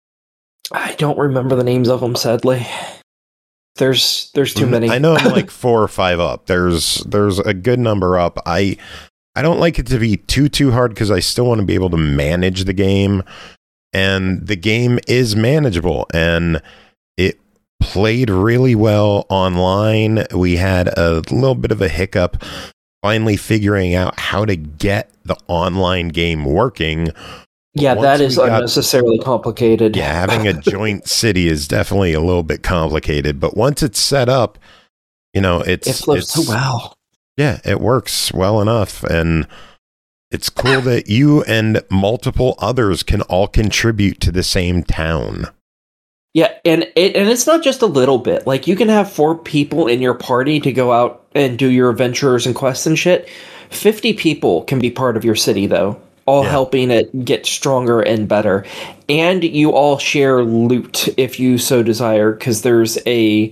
I don't remember the names of them, sadly. There's too many. I know I'm like 4 or 5 up. There's a good number up. I don't like it to be too hard because I still want to be able to manage the game. And the game is manageable. And it played really well online. We had a little bit of a hiccup finally figuring out how to get the online game working. Yeah, that is unnecessarily complicated. Yeah, having a joint city is definitely a little bit complicated, but once it's set up, you know, it flows so well. Yeah, it works well enough, and it's cool that you and multiple others can all contribute to the same town. Yeah, and it's not just a little bit. Like, you can have 4 people in your party to go out and do your adventures and quests and shit. 50 people can be part of your city, though, all helping it get stronger and better. And you all share loot if you so desire, because there's a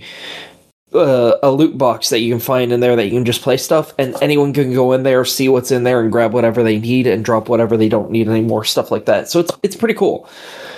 loot box that you can find in there that you can just place stuff, and anyone can go in there, see what's in there, and grab whatever they need and drop whatever they don't need anymore, stuff like that. So it's pretty cool.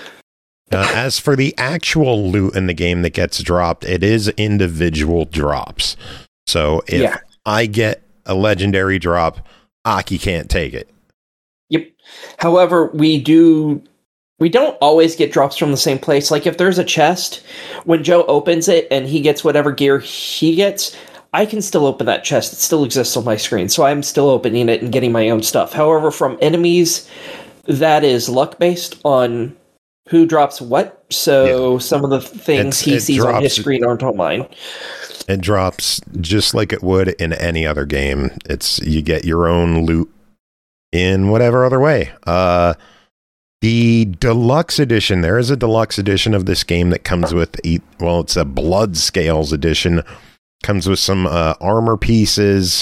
As for the actual loot in the game that gets dropped, it is individual drops. So if I get a legendary drop, Aki can't take it. Yep. However, we don't always get drops from the same place. Like, if there's a chest, when Joe opens it and he gets whatever gear he gets, I can still open that chest. It still exists on my screen, so I'm still opening it and getting my own stuff. However, from enemies, that is luck-based on who drops what. So some of the things he sees on his screen aren't on mine. It drops just like it would in any other game. You get your own loot in whatever other way. The deluxe edition, there is a deluxe edition of this game that comes with, it's a Blood Scales edition. Comes with some armor pieces.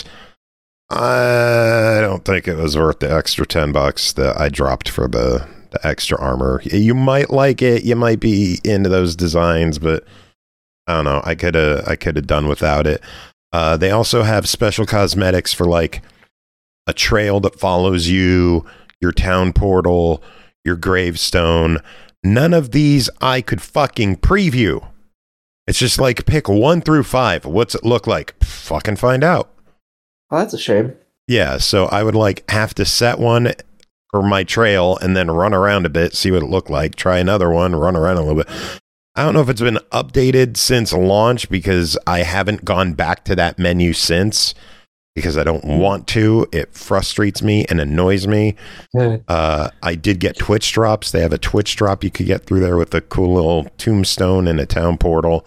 I don't think it was worth the extra $10 that I dropped for the extra armor. You might like it. You might be into those designs, but I don't know. I could have done without it. They also have special cosmetics for like a trail that follows you, your town portal, your gravestone. None of these I could fucking preview. It's just like, pick 1 through 5. What's it look like? Fucking find out. Oh, that's a shame. Yeah, so I would like have to set one for my trail and then run around a bit, see what it looked like. Try another one, run around a little bit. I don't know if it's been updated since launch because I haven't gone back to that menu since because I don't want to. It frustrates me and annoys me. I did get Twitch drops. They have a Twitch drop you could get through there with a cool little tombstone and a town portal.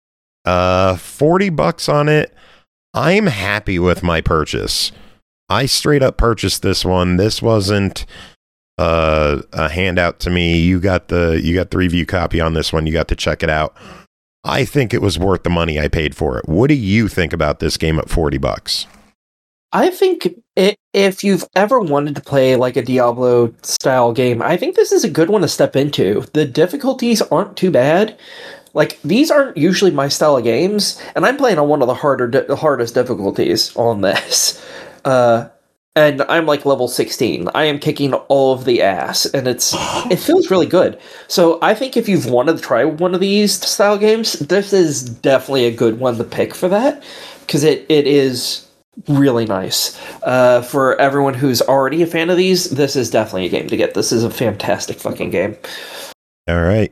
$40 on it. I'm happy with my purchase. I straight up purchased this one. This wasn't a handout to me. You got the review copy on this one. You got to check it out. I think it was worth the money I paid for it. What do you think about this game at $40? I think if you've ever wanted to play like a Diablo style game, I think this is a good one to step into. The difficulties aren't too bad. Like, these aren't usually my style of games, and I'm playing on one of the hardest difficulties on this. And I'm like level 16. I am kicking all of the ass, and it feels really good. So I think if you've wanted to try one of these style games, this is definitely a good one to pick for that, because it is really nice. For everyone who's already a fan of these, this is definitely a game to get. This is a fantastic fucking game. All right.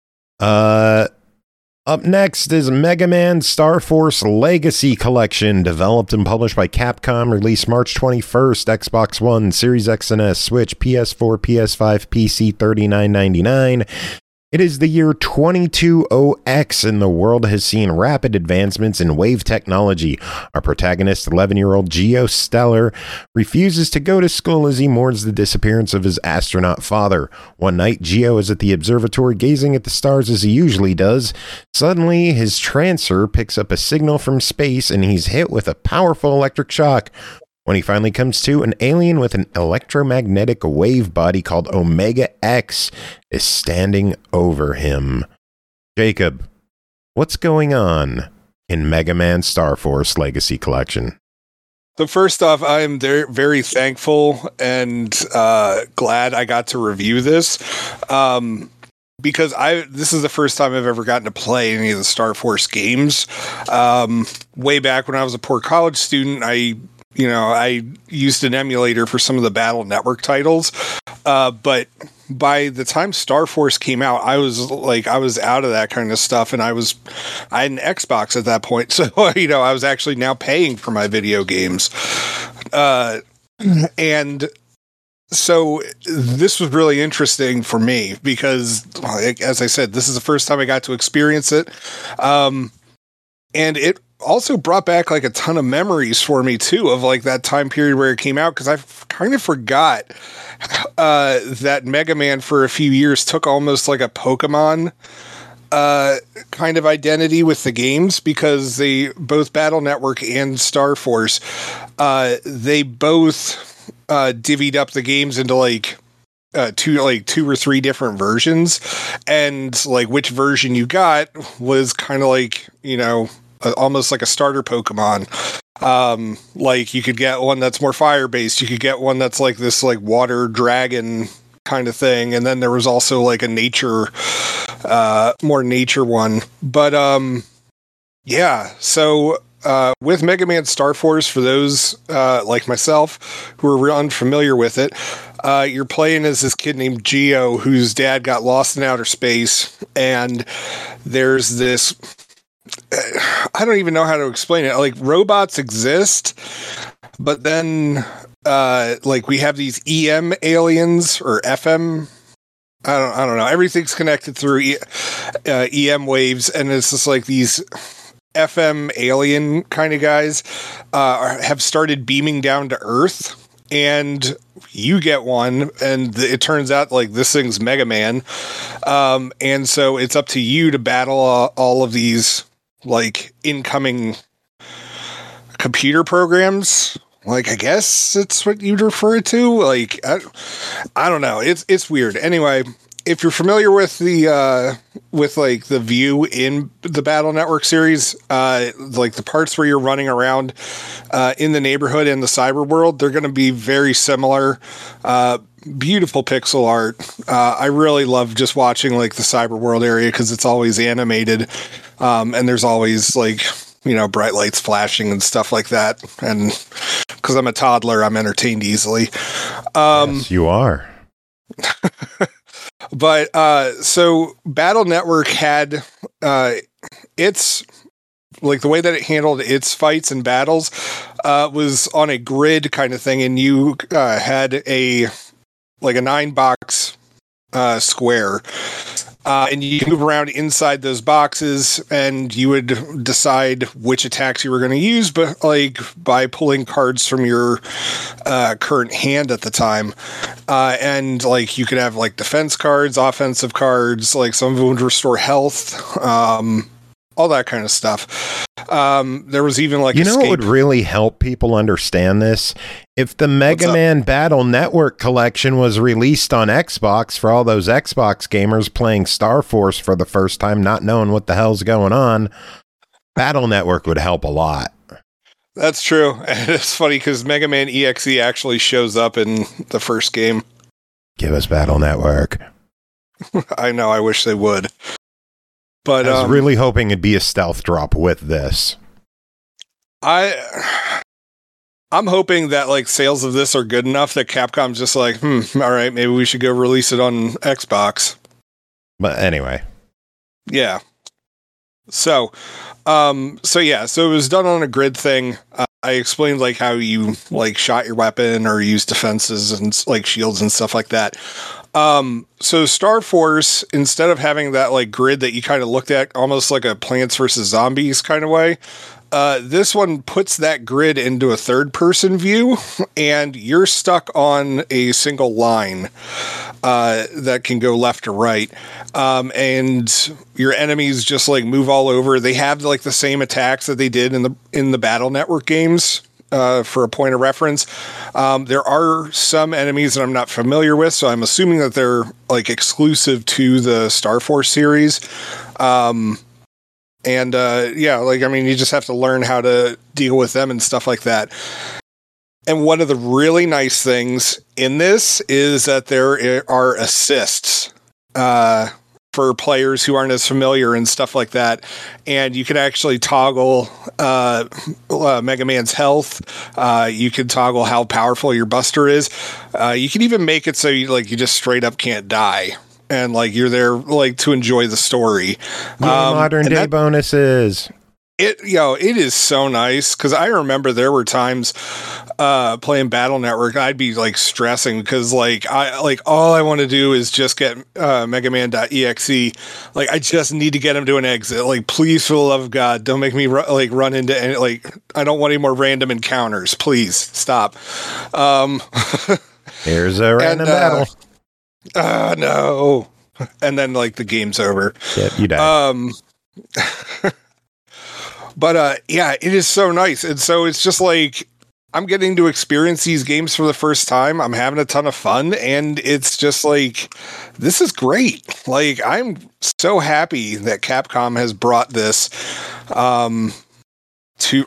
Up next is Mega Man Star Force Legacy Collection, developed and published by Capcom, released March 21st, Xbox One, Series X and S, Switch, PS4, PS5, PC, $39.99. It is the year 2200X, and the world has seen rapid advancements in wave technology. Our protagonist, 11-year-old Geo Stellar, refuses to go to school as he mourns the disappearance of his astronaut father. One night, Geo is at the observatory gazing at the stars as he usually does. Suddenly, his trancer picks up a signal from space, and he's hit with a powerful electric shock. When he finally comes to, an alien with an electromagnetic wave body called Omega X is standing over him. Jacob, what's going on in Mega Man Star Force Legacy Collection? So first off, I am very thankful and glad I got to review this. Because this is the first time I've ever gotten to play any of the Star Force games. Way back when I was a poor college student, I used an emulator for some of the Battle Network titles, but by the time Star Force came out, I was out of that kind of stuff, and I had an Xbox at that point, so I was actually now paying for my video games, and so this was really interesting for me because, as I said, this is the first time I got to experience it, and it also brought back like a ton of memories for me too of like that time period where it came out, because I kind of forgot that Mega Man for a few years took almost like a Pokemon kind of identity with the games, because they both Battle Network and Star Force they both divvied up the games into two or three different versions, and like which version you got was kind of like almost like a starter Pokemon. Like you could get one that's more fire based, you could get one that's like this like water dragon kind of thing, and then there was also like a nature more nature one. But so with Mega Man Star Force, for those like myself who are real unfamiliar with it, you're playing as this kid named Geo whose dad got lost in outer space, and there's this, I don't even know how to explain it. Like, robots exist, but then like we have these EM aliens or FM. I don't know. Everything's connected through EM waves, and it's just like these FM alien kind of guys have started beaming down to Earth, and you get one, and it turns out like this thing's Mega Man, and so it's up to you to battle all of these like incoming computer programs. Like, I guess it's what you'd refer it to. Like, I don't know. It's weird. Anyway, if you're familiar with the view in the Battle Network series, like the parts where you're running around in the neighborhood in the cyber world, they're going to be very similar. Beautiful pixel art. I really love just watching like the cyber world area because it's always animated, and there's always like, you know, bright lights flashing and stuff like that. And because I'm a toddler, I'm entertained easily. Yes, you are. But so Battle Network had its, like, the way that it handled its fights and battles was on a grid kind of thing, and you had a 9-box square, and you can move around inside those boxes, and you would decide which attacks you were going to use, but like by pulling cards from your current hand at the time, and like you could have like defense cards, offensive cards, like some of them would restore health, all that kind of stuff. There was even like, you know, what would really help people understand this? If the Mega Man Battle Network collection was released on Xbox for all those Xbox gamers playing Star Force for the first time, not knowing what the hell's going on, Battle Network would help a lot. That's true. And it's funny because Mega Man EXE actually shows up in the first game. Give us Battle Network. I know. I wish they would. But I was really hoping it'd be a stealth drop with this. I'm hoping that like sales of this are good enough that Capcom's just like, all right, maybe we should go release it on Xbox. But anyway. Yeah. So it was done on a grid thing. I explained like how you like shot your weapon or use defenses and like shields and stuff like that. So Star Force, instead of having that like grid that you kind of looked at almost like a Plants vs. Zombies kind of way, this one puts that grid into a third-person view, and you're stuck on a single line that can go left or right, and your enemies just like move all over. They have like the same attacks that they did in the Battle Network games. For a point of reference, there are some enemies that I'm not familiar with, so I'm assuming that they're like exclusive to the Star Force series. You just have to learn how to deal with them and stuff like that. And one of the really nice things in this is that there are assists for players who aren't as familiar and stuff like that. And you can actually toggle Mega Man's health. You can toggle how powerful your Buster is. You can even make it so you just straight up can't die. And like you're there like to enjoy the story. Modern day bonuses. It is so nice because I remember there were times playing Battle Network, I'd be like stressing because all I want to do is just get Mega Man.exe. Like I just need to get him to an exit. Like please, for the love of God, don't make me run into any, like I don't want any more random encounters. Please stop. Here's a random battle. No. And then like the game's over. Yep, you die. But it is so nice. And so it's just like I'm getting to experience these games for the first time. I'm having a ton of fun, and it's just like this is great. Like I'm so happy that Capcom has brought this to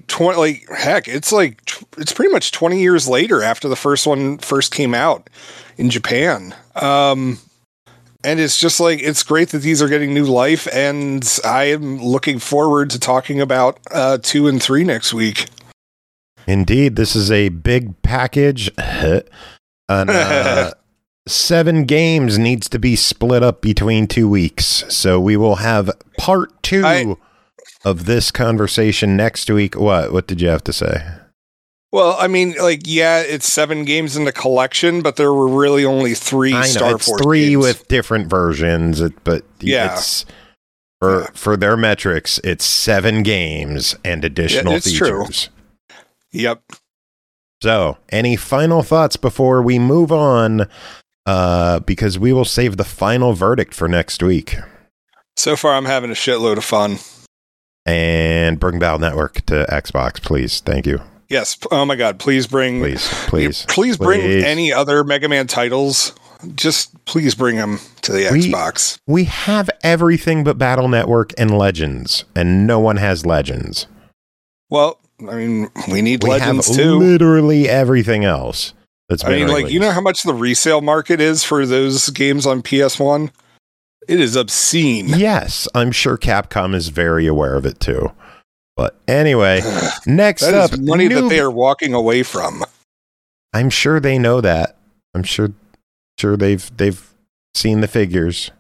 it's pretty much 20 years later after the first one first came out in Japan. And it's just like, it's great that these are getting new life, and I am looking forward to talking about 2 and 3 next week. Indeed, this is a big package. And 7 games needs to be split up between 2 weeks. So we will have part 2 of this conversation next week. What did you have to say? Well, I mean, it's 7 games in the collection, but there were really only 3 Star Force 3 games. with different versions, but it's for their metrics, it's 7 games and additional features. True. Yep. So, any final thoughts before we move on? Because we will save the final verdict for next week. So far, I'm having a shitload of fun. And bring Battle Network to Xbox, please. Thank you. Yes. Oh my God. Please bring any other Mega Man titles Just please bring them to the Xbox. We have everything but Battle Network and Legends, and no one has Legends. Well, I mean, we need Legends have too. Literally everything else. That's I mean, like, released. you know how much the resale market is for those games on PS1? It is obscene. Yes, I'm sure Capcom is very aware of it too. But anyway, next that up, is money that they are walking away from. I'm sure they know that. I'm sure they've seen the figures.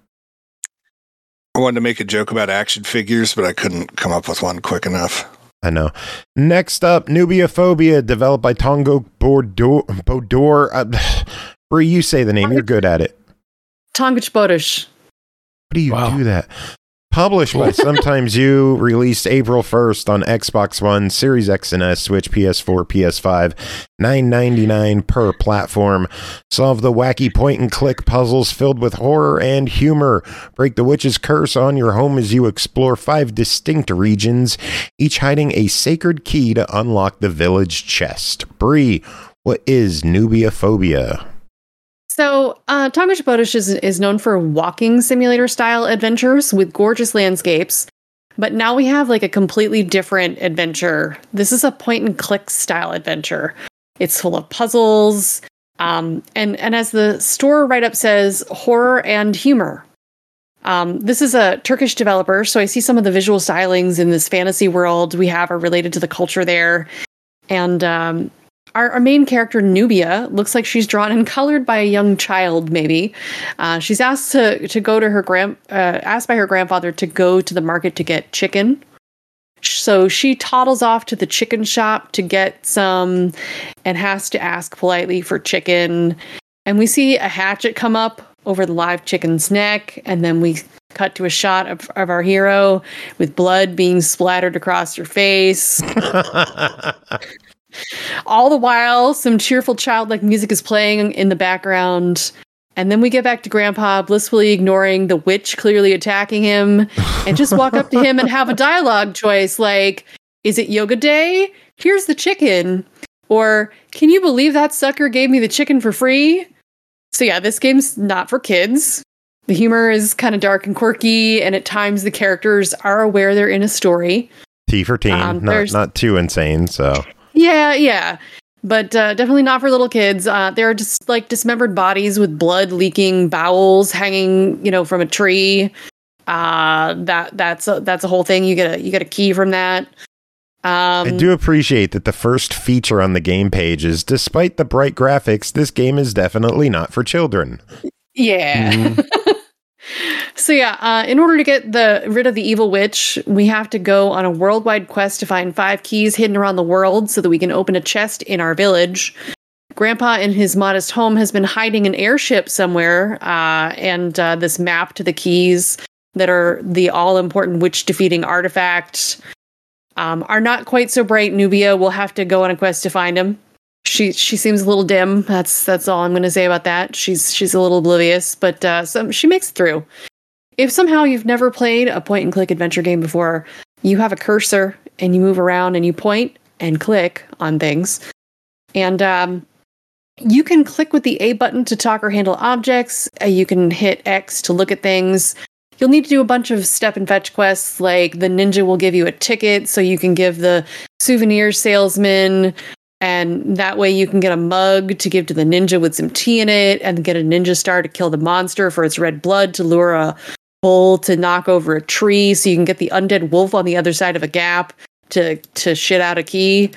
I wanted to make a joke about action figures, but I couldn't come up with one quick enough. I know. Next up, Nubiaphobia, developed by Tongo Bodor. Bree, you say the name. You're good at it. Tonguch Bodush. How do you do that? Published by Sometimes You, released April 1st on Xbox One, Series X and S, Switch, PS4, PS5, $9.99 per platform. Solve the wacky point-and-click puzzles filled with horror and humor. Break the witch's curse on your home as you explore 5 distinct regions, each hiding a sacred key to unlock the village chest. Bree, what is Nubiaphobia? So, Tonguch Bodush is known for walking simulator style adventures with gorgeous landscapes, but now we have like a completely different adventure. This is a point and click style adventure. It's full of puzzles, and as the store write-up says, horror and humor. This is a Turkish developer, so I see some of the visual stylings in this fantasy world we have are related to the culture there, and Our main character, Nubia, looks like she's drawn and colored by a young child, maybe. She's asked to go to asked by her grandfather to go to the market to get chicken. So she toddles off to the chicken shop to get some and has to ask politely for chicken. And we see a hatchet come up over the live chicken's neck, and then we cut to a shot of our hero with blood being splattered across her face. All the while, some cheerful childlike music is playing in the background. And then we get back to Grandpa, blissfully ignoring the witch clearly attacking him, and just walk up to him and have a dialogue choice like, is it yoga day? Here's the chicken. Or, can you believe that sucker gave me the chicken for free? So yeah, this game's not for kids. The humor is kind of dark and quirky, and at times the characters are aware they're in a story. T for teen, not too insane, so... Yeah. But definitely not for little kids. There are just like dismembered bodies with blood leaking bowels hanging, from a tree. That's a whole thing. You get a key from that. I do appreciate that the first feature on the game page is, despite the bright graphics, this game is definitely not for children. Yeah. Mm-hmm. So yeah, in order to get rid of the evil witch, we have to go on a worldwide quest to find 5 keys hidden around the world so that we can open a chest in our village. Grandpa in his modest home has been hiding an airship somewhere, and this map to the keys that are the all-important witch-defeating artifact are not quite so bright. Nubia will have to go on a quest to find him. She seems a little dim. That's all I'm going to say about that. She's a little oblivious, but she makes it through. If somehow you've never played a point-and-click adventure game before, you have a cursor and you move around and you point and click on things. And you can click with the A button to talk or handle objects. You can hit X to look at things. You'll need to do a bunch of step and fetch quests, like the ninja will give you a ticket so you can give the souvenir salesman, and that way you can get a mug to give to the ninja with some tea in it, and get a ninja star to kill the monster for its red blood, to lure a bull to knock over a tree so you can get the undead wolf on the other side of a gap to shit out a key.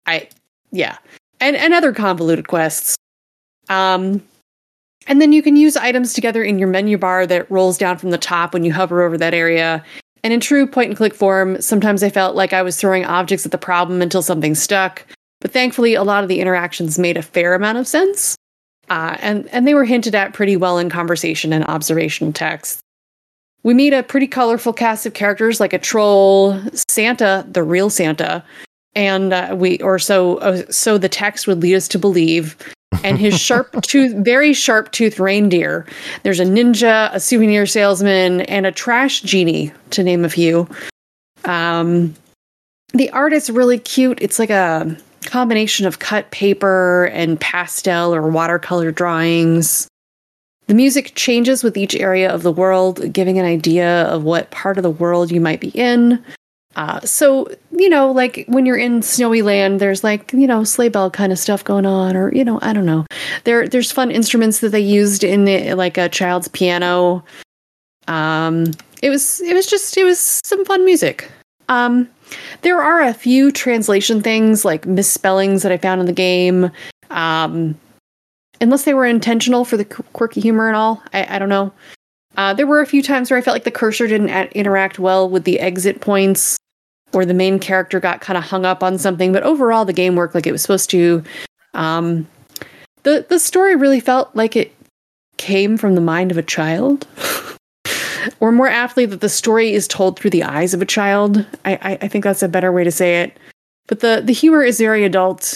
And other convoluted quests. And then you can use items together in your menu bar that rolls down from the top when you hover over that area. And in true point-and-click form, sometimes I felt like I was throwing objects at the problem until something stuck. But thankfully, a lot of the interactions made a fair amount of sense. And they were hinted at pretty well in conversation and observational text. We meet a pretty colorful cast of characters like a troll, Santa, the real Santa, and so the text would lead us to believe, and his very sharp-toothed reindeer. There's a ninja, a souvenir salesman, and a trash genie, to name a few. The art is really cute. It's like a combination of cut paper and pastel or watercolor drawings. The music changes with each area of the world, giving an idea of what part of the world you might be in. So, like when you're in Snowy Land, there's like, sleigh bell kind of stuff going on, or, I don't know. There's fun instruments that they used in like a child's piano. It was some fun music. There are a few translation things like misspellings that I found in the game. Unless they were intentional for the quirky humor and all, I don't know. There were a few times where I felt like the cursor didn't interact well with the exit points, or the main character got kind of hung up on something. But overall, the game worked like it was supposed to. The story really felt like it came from the mind of a child. Or more aptly, that the story is told through the eyes of a child. I think that's a better way to say it. But the humor is very adult.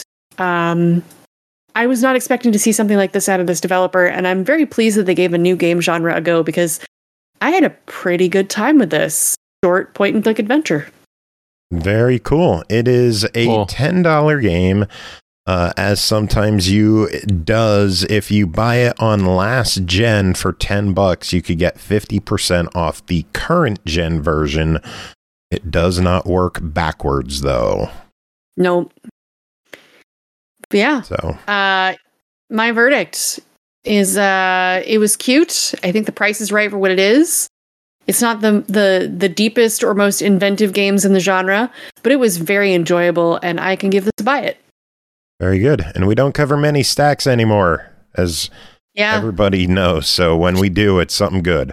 I was not expecting to see something like this out of this developer, and I'm very pleased that they gave a new game genre a go, because I had a pretty good time with this short point-and-click adventure. Very cool. It is a $10 game, as sometimes does. If you buy it on last gen for $10, you could get 50% off the current gen version. It does not work backwards, though. Nope. But yeah. So, my verdict is it was cute. I think the price is right for what it is. It's not the deepest or most inventive games in the genre, but it was very enjoyable, and I can give this a buy it. Very good. And we don't cover many stacks anymore, as everybody knows. So when we do, it's something good.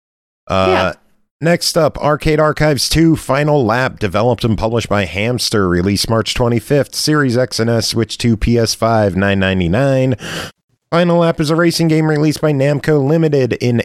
Next up, Arcade Archives 2 Final Lap, developed and published by Hamster, released March 25th, Series X and S, Switch 2, PS5, $9.99. Final Lap is a racing game released by Namco Limited in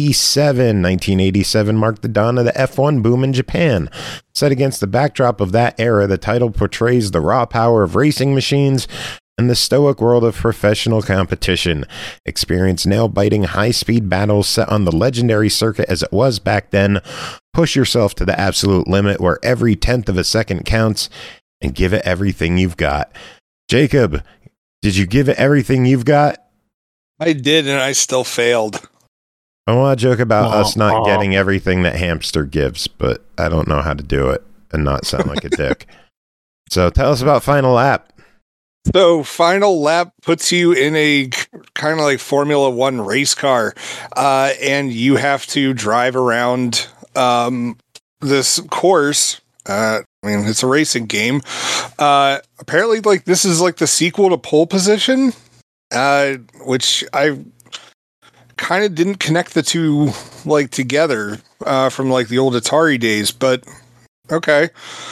1987 marked the dawn of the F1 boom in Japan. Set against the backdrop of that era, the title portrays the raw power of racing machines and the stoic world of professional competition. Experience nail-biting high-speed battles set on the legendary circuit as it was back then. Push yourself to the absolute limit where every tenth of a second counts, and give it everything you've got. Jacob, did you give it everything you've got? I did, and I still failed. I want to joke about us not getting everything that Hamster gives, but I don't know how to do it and not sound like a dick. So tell us about Final Lap. So Final Lap puts you in a kind of like Formula One race car, and you have to drive around this course. It's a racing game. Apparently, like this is like the sequel to Pole Position, which I kind of didn't connect the two like together from like the old Atari days, but okay.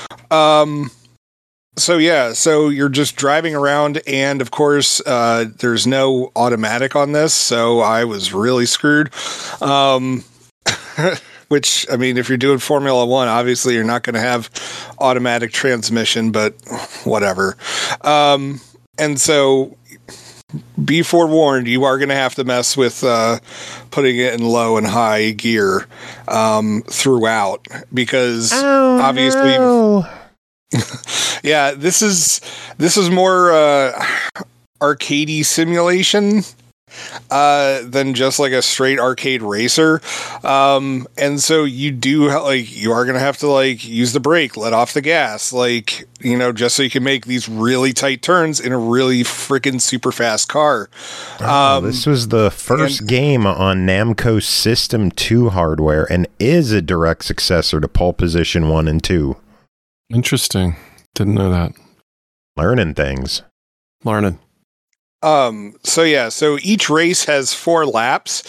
So you're just driving around, and of course, there's no automatic on this, so I was really screwed. Which, I mean, if you're doing Formula One, obviously you're not going to have automatic transmission, but whatever. And so, be forewarned, you are going to have to mess with putting it in low and high gear throughout, because obviously... No. Yeah, this is more arcadey simulation than just like a straight arcade racer, and so you are gonna have to like use the brake, let off the gas, like just so you can make these really tight turns in a really freaking super fast car. This was the first game on Namco's System 2 hardware and is a direct successor to Pole Position 1 and 2. Interesting. Didn't know that. Learning things. Learning. So each race has 4 laps.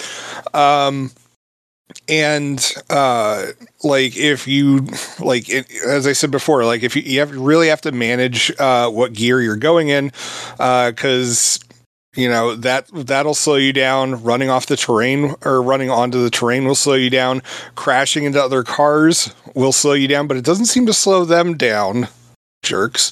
If you as I said before, like if you really have to manage what gear you're going in, because that'll slow you down. Running off the terrain or running onto the terrain will slow you down. Crashing into other cars will slow you down, but it doesn't seem to slow them down. Jerks.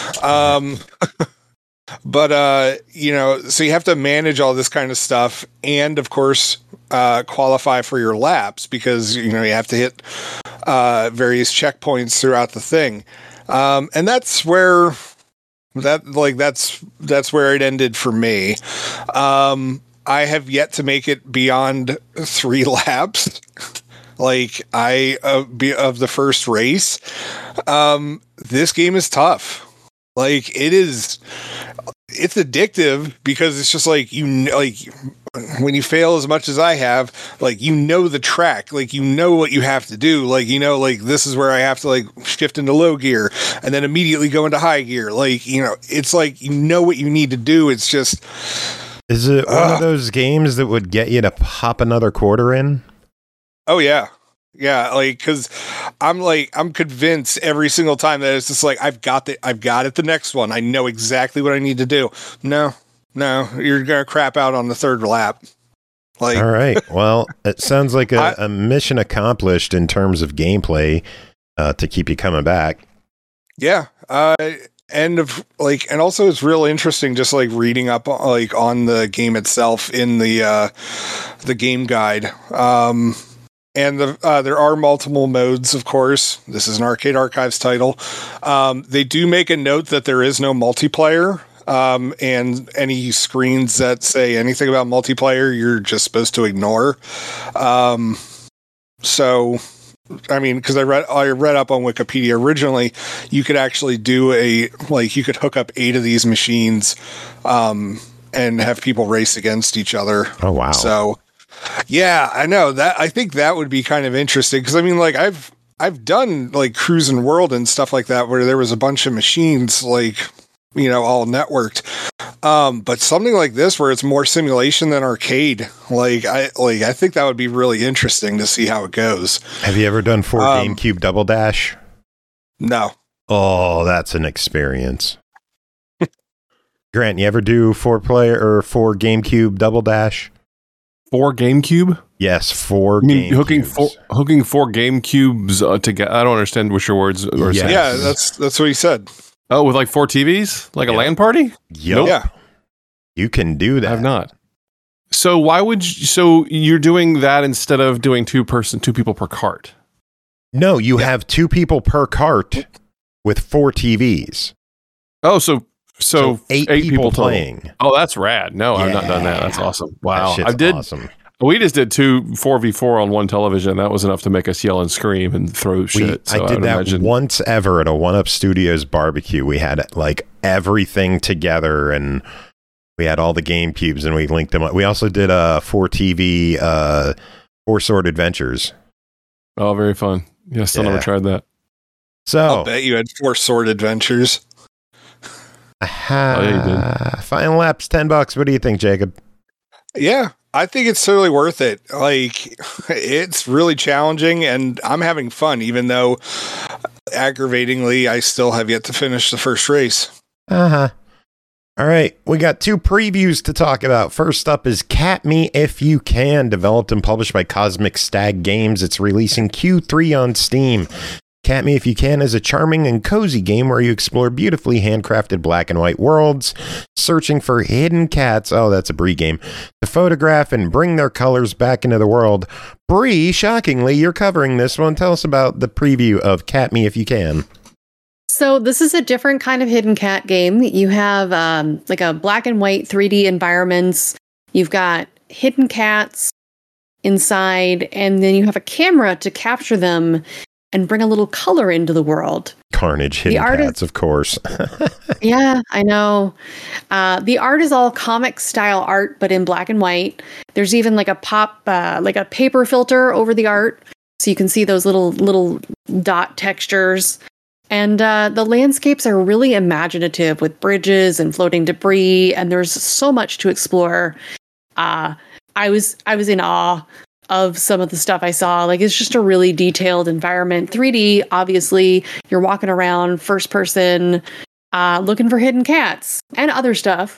But so you have to manage all this kind of stuff, and of course qualify for your laps, because you have to hit various checkpoints throughout the thing, and that's where it ended for me. I have yet to make it beyond 3 laps. Like of the first race. This game is tough. Like it's addictive because it's just like, when you fail as much as I have, like, the track, like, what you have to do. Like, like, this is where I have to, like, shift into low gear and then immediately go into high gear. Like, it's like, what you need to do. It's just. Is it one of those games that would get you to pop another quarter in? Oh, yeah. Yeah, like, because I'm convinced every single time that it's just like, I've got it the next one. I know exactly what I need to do. No, you're going to crap out on the 3rd lap. Like, all right. Well, it sounds like a mission accomplished in terms of gameplay to keep you coming back. Yeah. And also it's real interesting just like reading up like on the game itself in the game guide. And there are multiple modes, of course. This is an Arcade Archives title. They do make a note that there is no multiplayer. And any screens that say anything about multiplayer, you're just supposed to ignore. So, I mean, because I read up on Wikipedia originally, you could actually do you could hook up 8 of these machines, and have people race against each other. Oh, wow. So, yeah, I know that. I think that would be kind of interesting because I mean, like I've done like Cruis'n World and stuff like that where there was a bunch of machines like, all networked. But something like this where it's more simulation than arcade, I think that would be really interesting to see how it goes. Have you ever done 4 GameCube Double Dash? No. Oh, that's an experience. Grant, you ever do 4-player or 4 GameCube Double Dash? 4 GameCube? Yes, 4 GameCubes. Hooking 4 GameCubes together. I don't understand what your words are saying. Yeah, that's what he said. Oh, with like 4 TVs? Like a LAN party? Yep. Nope. Yeah. You can do that. I have not. So why would you, so you're doing that instead of doing 2 people per cart? No, you have 2 people per cart with 4 TVs. Oh, so 8 people playing. Total. Oh, that's rad. No, I've not done that. That's awesome. Wow. I did. Awesome. We just did 4v4 on one television. That was enough to make us yell and scream and throw shit. So I did that once ever at a 1UP Studios barbecue. We had like everything together and we had all the GameCubes and we linked them up. We also did a 4TV 4 Sword Adventures. Oh, very fun. Yeah, still never tried that. So I'll bet you had 4 Sword Adventures. Yeah, you did. Final lap's $10. What do you think, Jacob? Yeah, I think it's totally worth it. Like, it's really challenging, and I'm having fun, even though aggravatingly, I still have yet to finish the first race. All right, we got 2 previews to talk about. First up is Cat Me If You Can, developed and published by Cosmic Stag Games. It's releasing Q3 on Steam. Cat Me If You Can is a charming and cozy game where you explore beautifully handcrafted black and white worlds, searching for hidden cats, oh, that's a Bree game, to photograph and bring their colors back into the world. Bree, shockingly, you're covering this one. Tell us about the preview of Cat Me If You Can. So this is a different kind of hidden cat game. You have like a black and white 3D environments. You've got hidden cats inside, and then you have a camera to capture them and bring a little color into the world. Carnage, hidden cats, of course. Yeah, I know. The art is all comic style art, but in black and white. There's even like a paper filter over the art, so you can see those little dot textures. And the landscapes are really imaginative with bridges and floating debris, and there's so much to explore. I was in awe of some of the stuff I saw. Like, it's just a really detailed environment. 3D, obviously, you're walking around first person, looking for hidden cats and other stuff.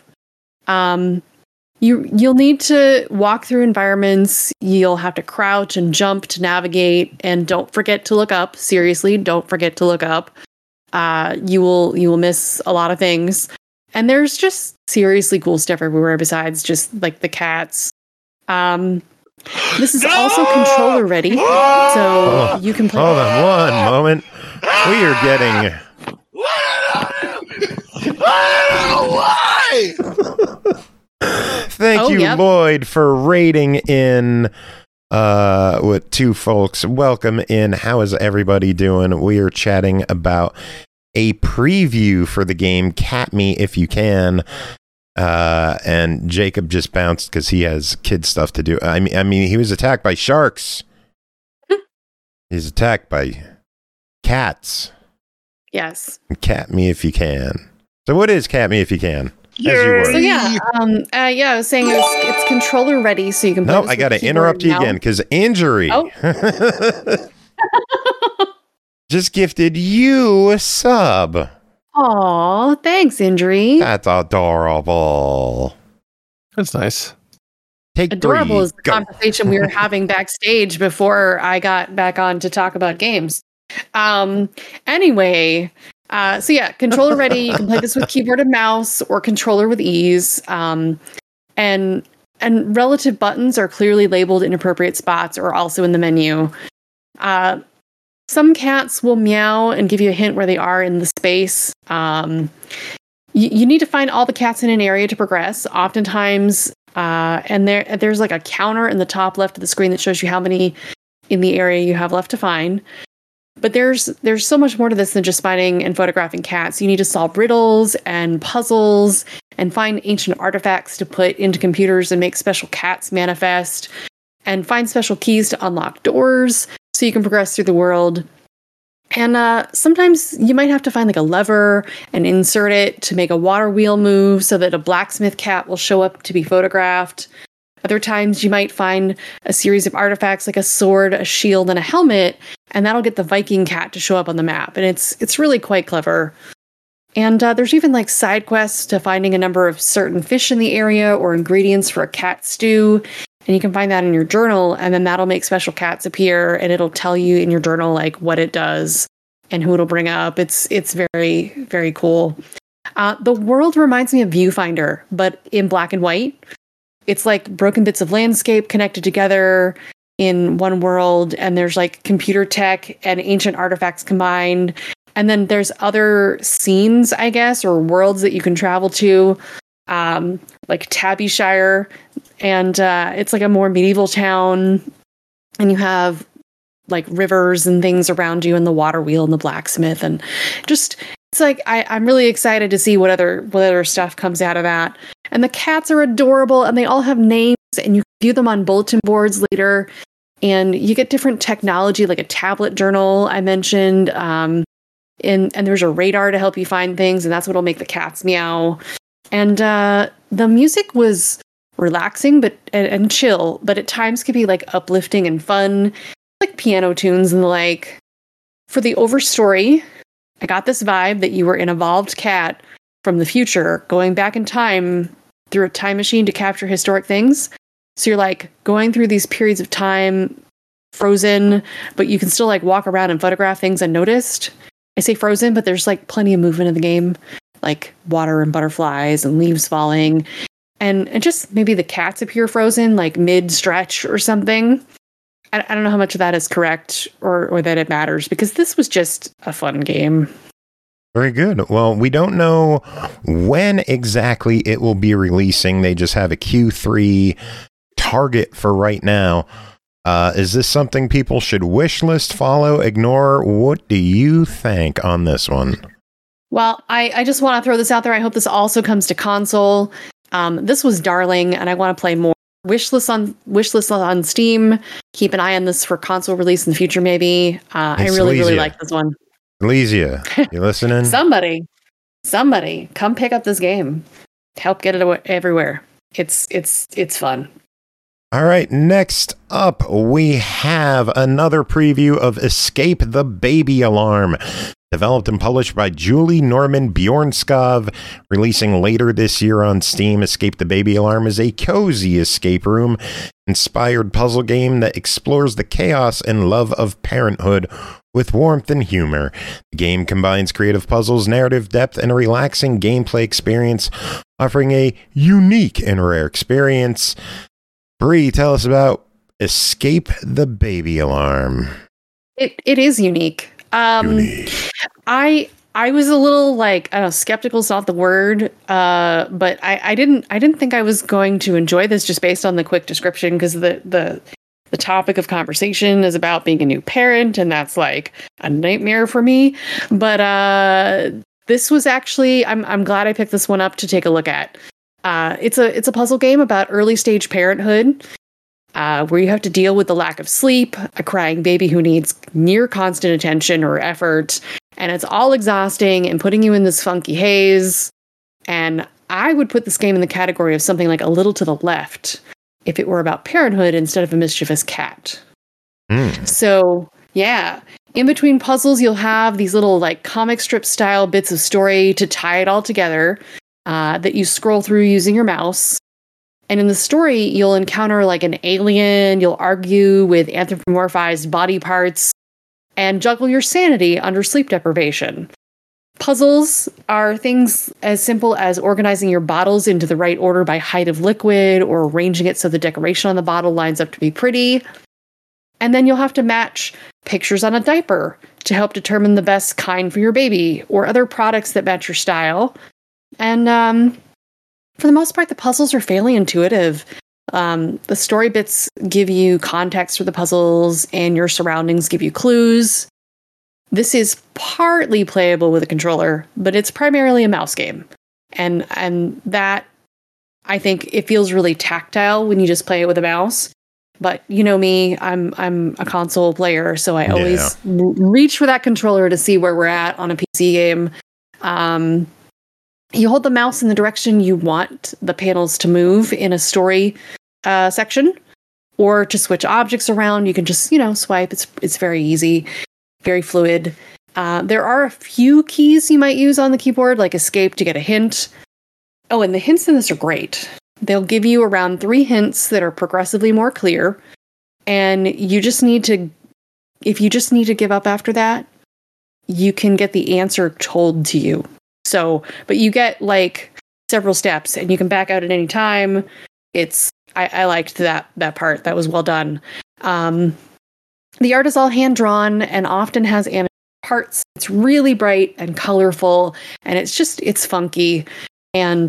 You'll need to walk through environments. You'll have to crouch and jump to navigate, and don't forget to look up. Seriously, don't forget to look up. You will miss a lot of things. And there's just seriously cool stuff everywhere besides just like the cats. This is also controller ready, so you can play. Hold on one moment. We are getting. Why? thank you, Lloyd, for rating in with two folks. Welcome in. How is everybody doing? We are chatting about a preview for the game Cat Me If You Can. And Jacob just bounced because he has kid stuff to do. I mean, he was attacked by sharks. He's attacked by cats. Yes. Cat Me If You Can. So what is Cat Me If You Can? So I was saying it's controller ready, so you can. No, I got to interrupt you again because Injury just gifted you a sub. Aw, thanks, Injury. That's adorable. That's nice. Adorable is the conversation we were having backstage before I got back on to talk about games. Anyway. Controller ready. You can play this with keyboard and mouse or controller with ease. And relative buttons are clearly labeled in appropriate spots or also in the menu. Some cats will meow and give you a hint where they are in the space. You need to find all the cats in an area to progress. Oftentimes, and there's like a counter in the top left of the screen that shows you how many in the area you have left to find. But there's so much more to this than just finding and photographing cats. You need to solve riddles and puzzles and find ancient artifacts to put into computers and make special cats manifest and find special keys to unlock doors so you can progress through the world. And sometimes you might have to find like a lever and insert it to make a water wheel move so that a blacksmith cat will show up to be photographed. Other times you might find a series of artifacts like a sword, a shield, and a helmet, and that'll get the Viking cat to show up on the map. And it's really quite clever. And there's even like side quests to finding a number of certain fish in the area or ingredients for a cat stew. And you can find that in your journal, and then that'll make special cats appear, and it'll tell you in your journal like what it does and who it'll bring up. It's very, very cool. The world reminds me of Viewfinder, but in black and white. It's like broken bits of landscape connected together in one world, and there's like computer tech and ancient artifacts combined. And then there's other scenes, I guess, or worlds that you can travel to, like Tabbyshire, and it's like a more medieval town, and you have like rivers and things around you, and the water wheel and the blacksmith, and just it's like I'm really excited to see what other stuff comes out of that. And the cats are adorable, and they all have names, and you can view them on bulletin boards later. And you get different technology, like a tablet journal I mentioned, and there's a radar to help you find things, and that's what'll make the cats meow. And the music was relaxing and chill, but at times could be like uplifting and fun, like piano tunes and the like. For the overstory, I got this vibe that you were an evolved cat from the future, going back in time through a time machine to capture historic things. So you're like going through these periods of time, frozen, but you can still like walk around and photograph things unnoticed. I say frozen, but there's like plenty of movement in the game, like water and butterflies and leaves falling. And just maybe the cats appear frozen, like mid-stretch or something. I don't know how much of that is correct or that it matters, because this was just a fun game. Very good. Well, we don't know when exactly it will be releasing. They just have a Q3 target for right now. Is this something people should wishlist, follow, ignore? What do you think on this one? Well, I just want to throw this out there. I hope this also comes to console. This was darling, and I want to play more. Wishlist on Steam. Keep an eye on this for console release in the future, maybe. I really like this one. Elysia, you listening? Somebody, come pick up this game. Help get it everywhere. It's fun. All right, next up, we have another preview of Escape the Baby Alarm. Developed and published by Julie Norman Bjornskov, releasing later this year on Steam. Escape the Baby Alarm is a cozy escape room inspired puzzle game that explores the chaos and love of parenthood with warmth and humor. The game combines creative puzzles, narrative depth, and a relaxing gameplay experience, offering a unique and rare experience. Bree, tell us about Escape the Baby Alarm. It is unique. I I was a little like, I don't know, skeptical is not the word, but I didn't think I was going to enjoy this just based on the quick description, because the topic of conversation is about being a new parent, and that's like a nightmare for me. But this was actually, I'm glad I picked this one up to take a look at. It's a puzzle game about early stage parenthood, where you have to deal with the lack of sleep, a crying baby who needs near constant attention or effort, and it's all exhausting and putting you in this funky haze. And I would put this game in the category of something like A Little to the Left, if it were about parenthood instead of a mischievous cat. So, yeah. In between puzzles, you'll have these little like comic strip style bits of story to tie it all together, that you scroll through using your mouse. And in the story, you'll encounter like an alien, you'll argue with anthropomorphized body parts, and juggle your sanity under sleep deprivation. Puzzles are things as simple as organizing your bottles into the right order by height of liquid, or arranging it so the decoration on the bottle lines up to be pretty. And then you'll have to match pictures on a diaper to help determine the best kind for your baby, or other products that match your style. And for the most part, the puzzles are fairly intuitive. The story bits give you context for the puzzles, and your surroundings give you clues. This is partly playable with a controller, but it's primarily a mouse game. And that, I think, it feels really tactile when you just play it with a mouse. But you know me, I'm a console player, so I always reach for that controller to see where we're at on a PC game. You hold the mouse in the direction you want the panels to move in a story section, or to switch objects around. You can just, swipe. It's very easy, very fluid. There are a few keys you might use on the keyboard, like escape to get a hint. Oh, and the hints in this are great. They'll give you around 3 hints that are progressively more clear, and you just need to, if you just need to give up after that, you can get the answer told to you. So, but you get like several steps, and you can back out at any time. I liked that part. That was well done. The art is all hand drawn and often has animated parts. It's really bright and colorful, and it's funky. And,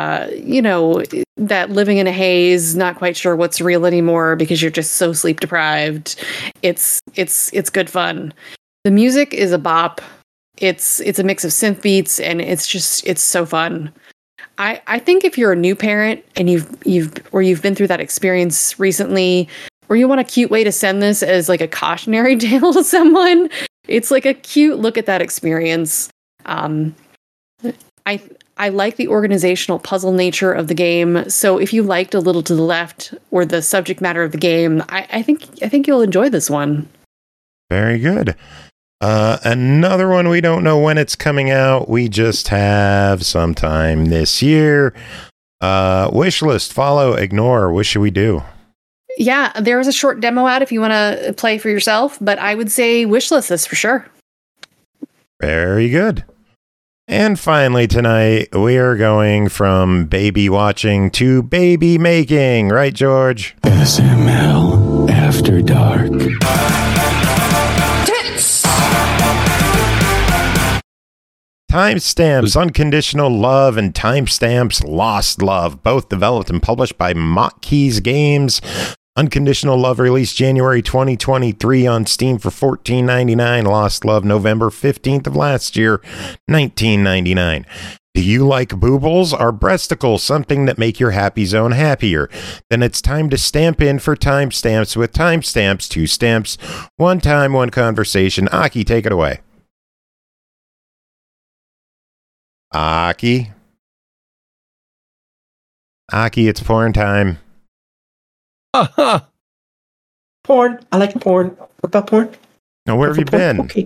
that living in a haze, not quite sure what's real anymore because you're just so sleep deprived. It's good fun. The music is a bop. It's a mix of synth beats, and it's so fun. I think if you're a new parent and you've been through that experience recently, or you want a cute way to send this as like a cautionary tale to someone, it's like a cute look at that experience. I like the organizational puzzle nature of the game. So if you liked A Little to the Left or the subject matter of the game, I think you'll enjoy this one. Very good. Another one, we don't know when it's coming out. We just have sometime this year. Wishlist, follow, ignore. What should we do? Yeah, there's a short demo out if you want to play for yourself, but I would say wishlist this for sure. Very good. And finally tonight, we are going from baby watching to baby making. Right, George? SML After Dark. Timestamps Unconditional Love and Timestamps Lost Love, both developed and published by Motkeys Games. Unconditional Love released January 2023 on Steam for $14.99. Lost Love November 15th of last year, $19.99. Do you like boobles? Are breasticles something that make your happy zone happier? Then it's time to stamp in for timestamps with Timestamps, 2 stamps, 1 time, 1 conversation. Aki, take it away. Aki, it's porn time. Porn. I like porn. What about porn? Now, where have you been? Okay.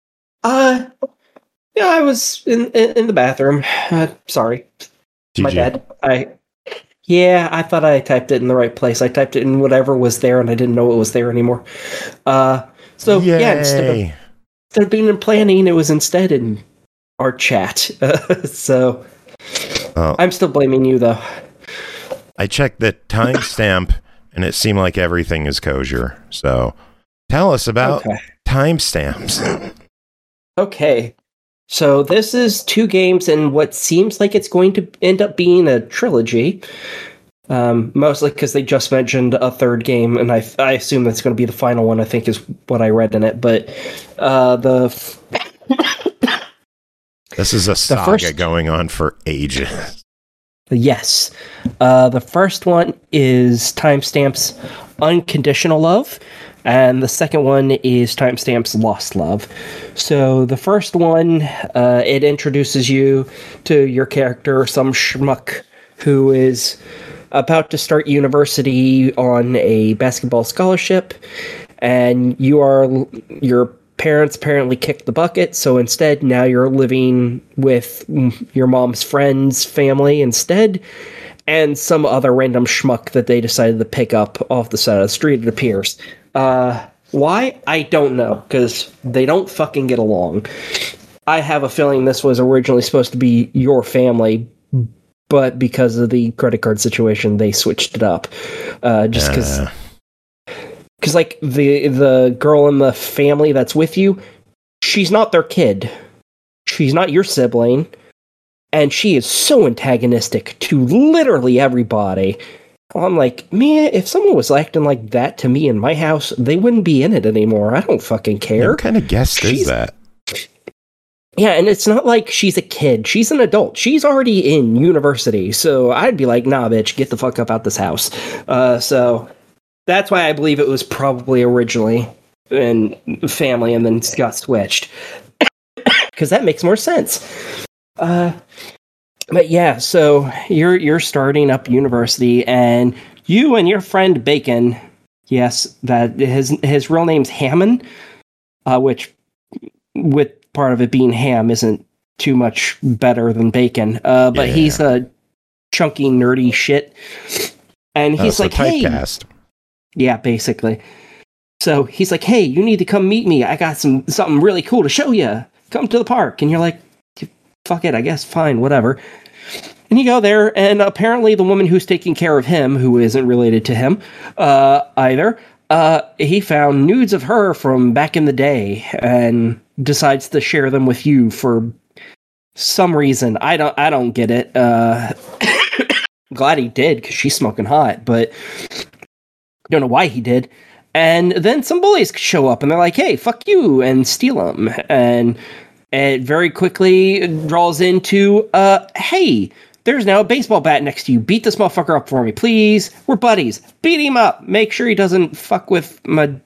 Yeah, I was in the bathroom. Sorry. My bad. I thought I typed it in the right place. I typed it in whatever was there, and I didn't know it was there anymore. Instead of being in planning, it was instead in our chat. I'm still blaming you, though. I checked the timestamp, and it seemed like everything is kosher. So tell us about timestamps. Okay. So this is 2 games and what seems like it's going to end up being a trilogy. Mostly because they just mentioned a 3rd game, and I assume that's going to be the final one, I think is what I read in it. But this is a saga going on for ages. Yes. The first one is Timestamp's Unconditional Love, and the second one is Timestamp's Lost Love. So the first one, it introduces you to your character, some schmuck who is about to start university on a basketball scholarship, and your parents apparently kicked the bucket, so instead now you're living with your mom's friend's family instead, and some other random schmuck that they decided to pick up off the side of the street, it appears. Why? I don't know, because they don't fucking get along. I have a feeling this was originally supposed to be your family, but because of the credit card situation, they switched it up. Just because, like, the girl in the family that's with you, she's not their kid. She's not your sibling. And she is so antagonistic to literally everybody. I'm like, man, if someone was acting like that to me in my house, they wouldn't be in it anymore. I don't fucking care. What kind of guest is that? Yeah, and it's not like she's a kid. She's an adult. She's already in university. So I'd be like, nah, bitch, get the fuck up out this house. So that's why I believe it was probably originally in family and then got switched. Because that makes more sense. But yeah, so you're starting up university, and you and your friend Bacon, yes, that his real name's Hammond, which with part of it being ham isn't too much better than bacon. But he's a chunky, nerdy shit. And he's like, hey. Typecast. Yeah, basically. So he's like, hey, you need to come meet me. I got something really cool to show you. Come to the park. And you're like, fuck it, I guess, fine, whatever. And you go there, and apparently the woman who's taking care of him, who isn't related to him either, he found nudes of her from back in the day and decides to share them with you for some reason. I don't get it. Glad he did, because she's smoking hot, but don't know why he did. And then some bullies show up, and they're like, hey, fuck you, and steal them. And it very quickly draws into, hey, there's now a baseball bat next to you. Beat this motherfucker up for me, please. We're buddies. Beat him up. Make sure he doesn't fuck with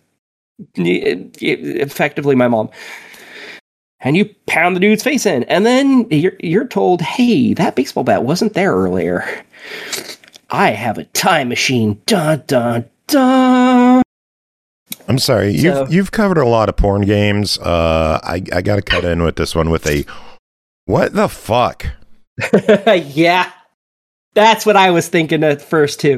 effectively my mom. And you pound the dude's face in. And then you're told, hey, that baseball bat wasn't there earlier. I have a time machine. Dun, dun, dun. I'm sorry. You've covered a lot of porn games. I got to cut in with this one with a, what the fuck? Yeah. That's what I was thinking at first, too.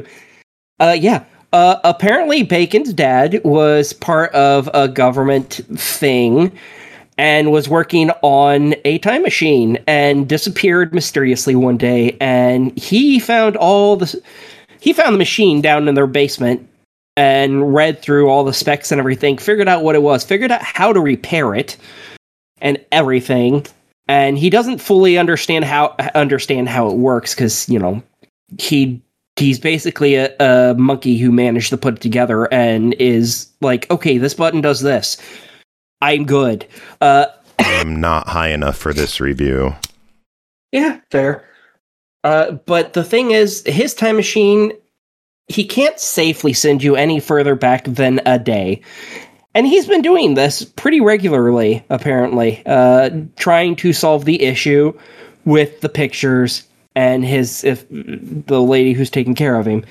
Apparently Bacon's dad was part of a government thing and was working on a time machine and disappeared mysteriously one day. And he found the machine down in their basement and read through all the specs and everything, figured out what it was, figured out how to repair it and everything. And he doesn't fully understand how it works because, you know, he's basically a monkey who managed to put it together and is like, okay, this button does this. I'm good. I'm not high enough for this review. Yeah, fair. But the thing is, his time machine, he can't safely send you any further back than a day. And he's been doing this pretty regularly, apparently, trying to solve the issue with the pictures and the lady who's taking care of him.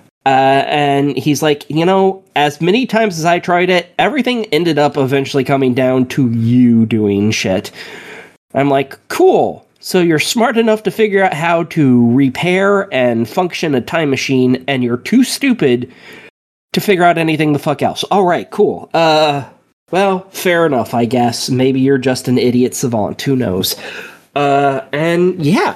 And he's like, you know, as many times as I tried it, everything ended up eventually coming down to you doing shit. I'm like, cool. So you're smart enough to figure out how to repair and function a time machine, and you're too stupid to figure out anything the fuck else. All right, cool. Well, fair enough, I guess. Maybe you're just an idiot savant. Who knows? And yeah.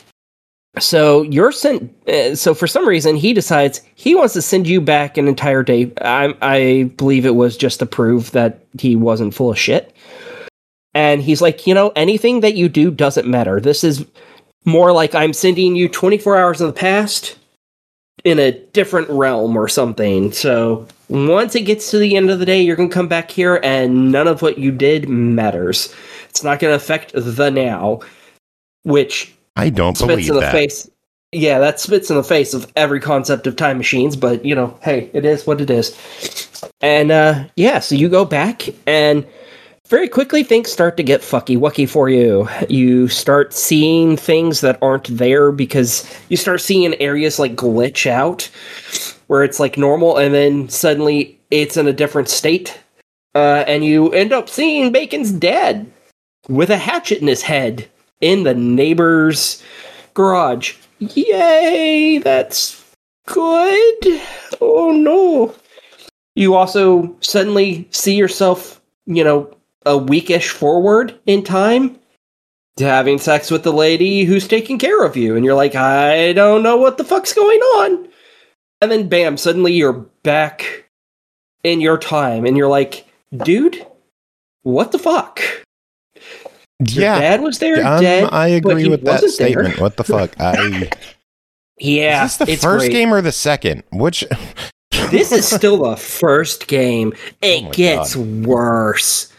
So you're sent. So for some reason, he decides he wants to send you back an entire day. I believe it was just to prove that he wasn't full of shit. And he's like, anything that you do doesn't matter. This is more like I'm sending you 24 hours in the past in a different realm or something. So once it gets to the end of the day, you're going to come back here and none of what you did matters. It's not going to affect the now, which I don't believe in the that. Face. Yeah, that spits in the face of every concept of time machines, but, hey, it is what it is. And, so you go back, and very quickly things start to get fucky-wucky for you. You start seeing things that aren't there because you start seeing areas, like, glitch out, where it's, like, normal, and then suddenly it's in a different state. And you end up seeing Bacon's dad with a hatchet in his head in the neighbor's garage. Yay, that's good. Oh no. You also suddenly see yourself, a weekish forward in time to having sex with the lady who's taking care of you. And you're like, I don't know what the fuck's going on. And then bam, suddenly you're back in your time. And you're like, dude, what the fuck? Your dad was there, dead. I agree with that statement. What the fuck? Yeah, is this the first game or the second? Which? This is still the first game. It gets worse.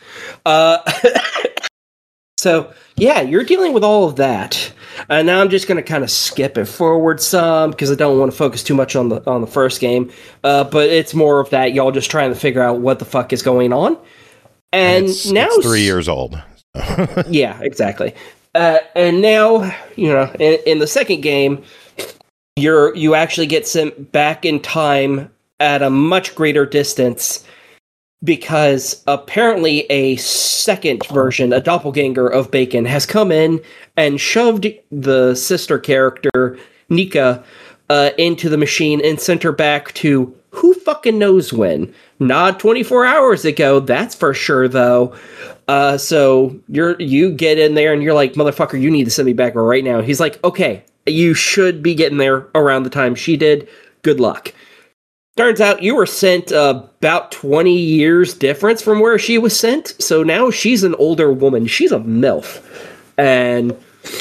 So yeah, you're dealing with all of that. And now I'm just going to kind of skip it forward some because I don't want to focus too much on the first game. But it's more of that y'all just trying to figure out what the fuck is going on. And now it's 3 years old. Yeah, exactly. And now, in the second game, you actually get sent back in time at a much greater distance because apparently a second version, a doppelganger of Bacon, has come in and shoved the sister character, Nika, into the machine and sent her back to who fucking knows when. Not 24 hours ago, that's for sure, though. So you get in there and you're like, motherfucker, you need to send me back right now. He's like, okay, you should be getting there around the time she did. Good luck. Turns out you were sent about 20 years difference from where she was sent. So now she's an older woman. She's a MILF. And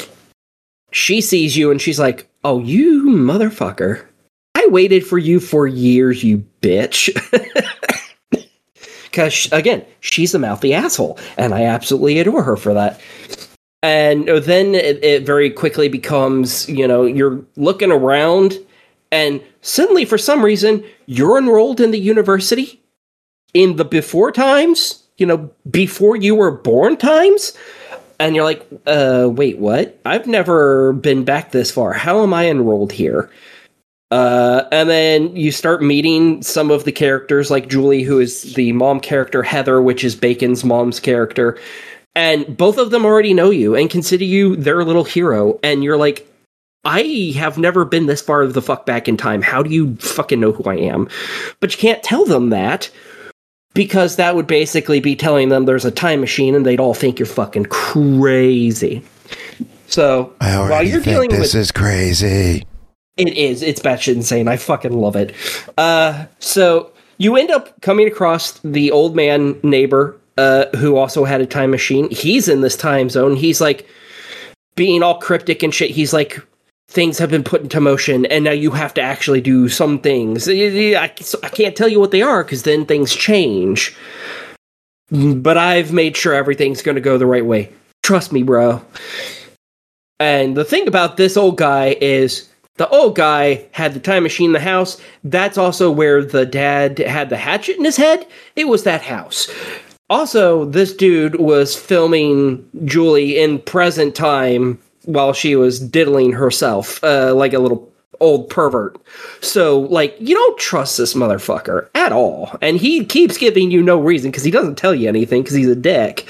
she sees you and she's like, oh, you motherfucker. I waited for you for years, you bitch. Because, again, she's a mouthy asshole, and I absolutely adore her for that. And then it very quickly becomes, you're looking around, and suddenly, for some reason, you're enrolled in the university in the before times, before you were born times. And you're like, wait, what? I've never been back this far. How am I enrolled here? And then you start meeting some of the characters, like Julie, who is the mom character, Heather, which is Bacon's mom's character. And both of them already know you and consider you their little hero. And you're like, I have never been this far the fuck back in time. How do you fucking know who I am? But you can't tell them that, because that would basically be telling them there's a time machine and they'd all think you're fucking crazy. So, while you're dealing with this is crazy. It is. It's batshit insane. I fucking love it. So you end up coming across the old man neighbor, who also had a time machine. He's in this time zone. He's like being all cryptic and shit. He's like, things have been put into motion and now you have to actually do some things. I can't tell you what they are because then things change. But I've made sure everything's going to go the right way. Trust me, bro. And the thing about this old guy is, the old guy had the time machine in the house. That's also where the dad had the hatchet in his head. It was that house. Also, this dude was filming Julie in present time while she was diddling herself, like a little old pervert. So, like, you don't trust this motherfucker at all. And he keeps giving you no reason because he doesn't tell you anything because he's a dick.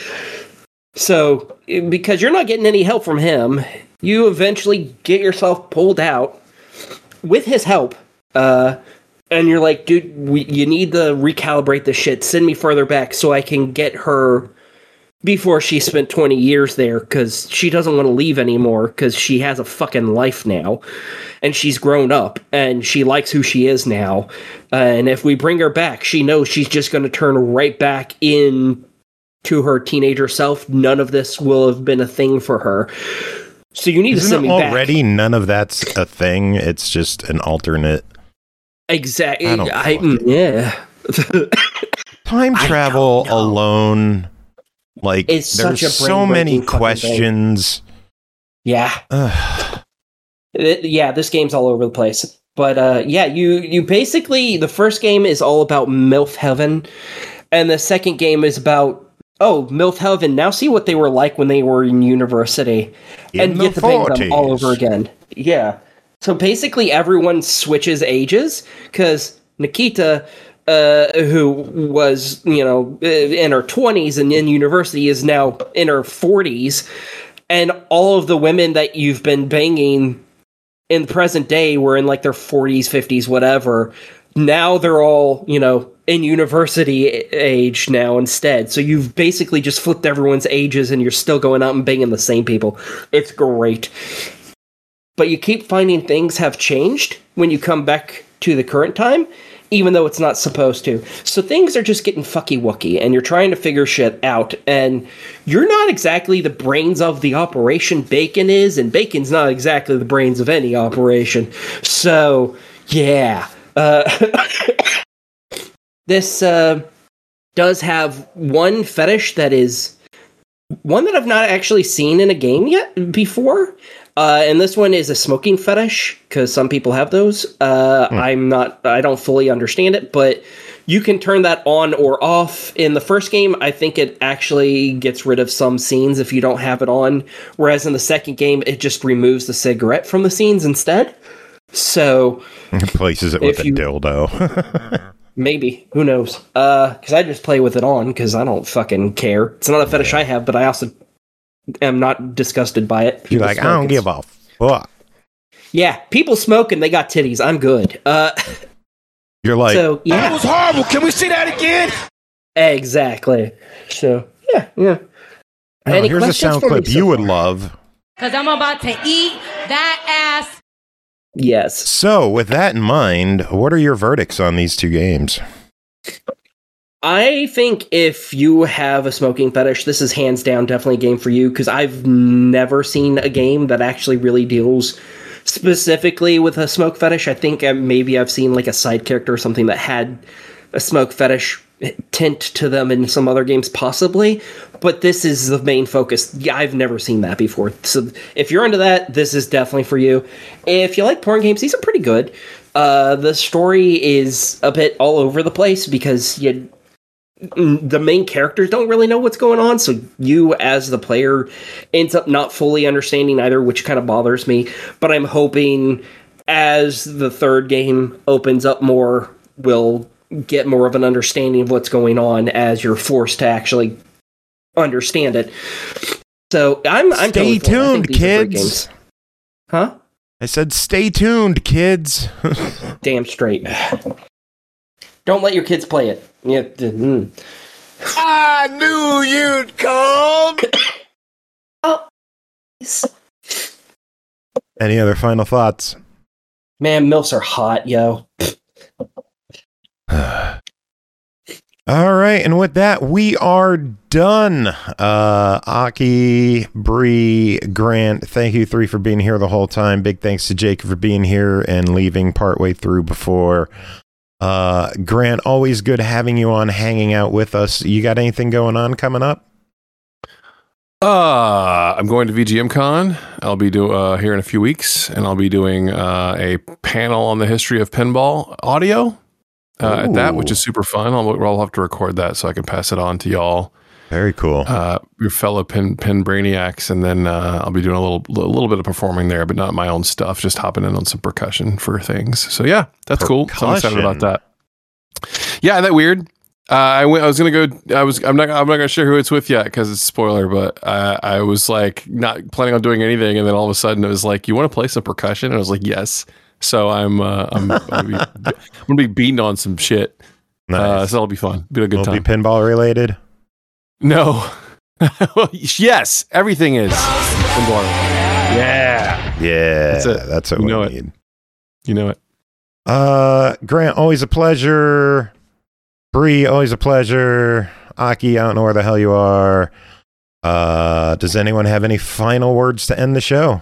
So, because you're not getting any help from him, you eventually get yourself pulled out with his help. And you're like, dude, you need to recalibrate this shit. Send me further back so I can get her before she spent 20 years there, because she doesn't want to leave anymore because she has a fucking life now. And she's grown up, and she likes who she is now. And if we bring her back, she knows she's just going to turn right back in to her teenager self, none of this will have been a thing for her. So you need to send me back. Already, none of that's a thing. It's just an alternate. Exactly. Yeah. Time travel alone, like, it's there's so many questions. Yeah. Yeah, this game's all over the place. But yeah, you basically, the first game is all about MILF Heaven, and the second game is about, MILF Heaven, now see what they were like when they were in university, and get to bang them all over again. Yeah. So basically everyone switches ages, because Nikita, who was, in her 20s and in university, is now in her 40s, and all of the women that you've been banging in the present day were in like their 40s, 50s, whatever. Now they're all, in university age now instead. So you've basically just flipped everyone's ages and you're still going out and banging the same people. It's great. But you keep finding things have changed when you come back to the current time, even though it's not supposed to. So things are just getting fucky-wucky, and you're trying to figure shit out, and you're not exactly the brains of the operation. Bacon is, and Bacon's not exactly the brains of any operation. So, yeah. This does have one fetish that is one that I've not actually seen in a game yet before. And this one is a smoking fetish, because some people have those. I don't fully understand it, but you can turn that on or off. In the first game, I think it actually gets rid of some scenes if you don't have it on, whereas in the second game, it just removes the cigarette from the scenes instead. So replaces it with a dildo. Maybe. Who knows? Because I just play with it on, because I don't fucking care. It's not a fetish I have, but I also am not disgusted by it. You're like, I don't give a fuck. Yeah, people smoke and they got titties. I'm good. You're like, so, yeah. That was horrible. Can we see that again? Exactly. So, yeah. Now, here's a sound clip you would love. Because I'm about to eat that ass. Yes. So, with that in mind, what are your verdicts on these two games? I think if you have a smoking fetish, this is hands down definitely a game for you, because I've never seen a game that actually really deals specifically with a smoke fetish. I think maybe I've seen like a side character or something that had a smoke fetish tint to them in some other games possibly, but this is the main focus. Yeah, I've never seen that before. So if you're into that, this is definitely for you. If you like porn games, these are pretty good. The story is a bit all over the place because the main characters don't really know what's going on, so you as the player ends up not fully understanding either, which kind of bothers me. But I'm hoping as the third game opens up more, we'll get more of an understanding of what's going on as you're forced to actually understand it. So I'm stay tuned, kids. Huh? I said stay tuned, kids. Damn straight. Don't let your kids play it. Yeah. I knew you'd come. Oh. Any other final thoughts? Man, MILFs are hot, yo. All right, and with that, we are done. Aki, Bree, Grant, thank you three for being here the whole time. Big thanks to Jake for being here and leaving partway through before. Grant, always good having you on, hanging out with us. You got anything going on coming up? I'm going to VGM Con. I'll be here in a few weeks, and I'll be doing a panel on the history of pinball audio at that, which is super fun. I'll have to record that so I can pass it on to y'all. Very cool. Your fellow pin brainiacs, and then I'll be doing a little bit of performing there, but not my own stuff. Just hopping in on some percussion for things. So yeah, that's cool. So I'm excited about that. Yeah, isn't that weird? I'm not gonna share who it's with yet because it's a spoiler. But I was like not planning on doing anything, and then all of a sudden it was like, "You want to play some percussion?" And I was like, "Yes." So I'm gonna be beating on some shit. Nice. So that'll be fun. Be a good time. Be pinball related. No. Yes, everything is. Yeah. That's what we need. You know it. Grant, always a pleasure. Bree, always a pleasure. Aki, I don't know where the hell you are. Does anyone have any final words to end the show?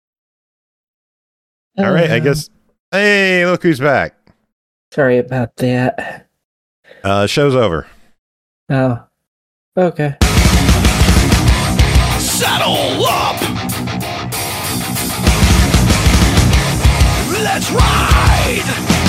All right, I guess. Hey, look who's back. Sorry about that. Show's over. Oh, okay. Saddle up! Let's ride!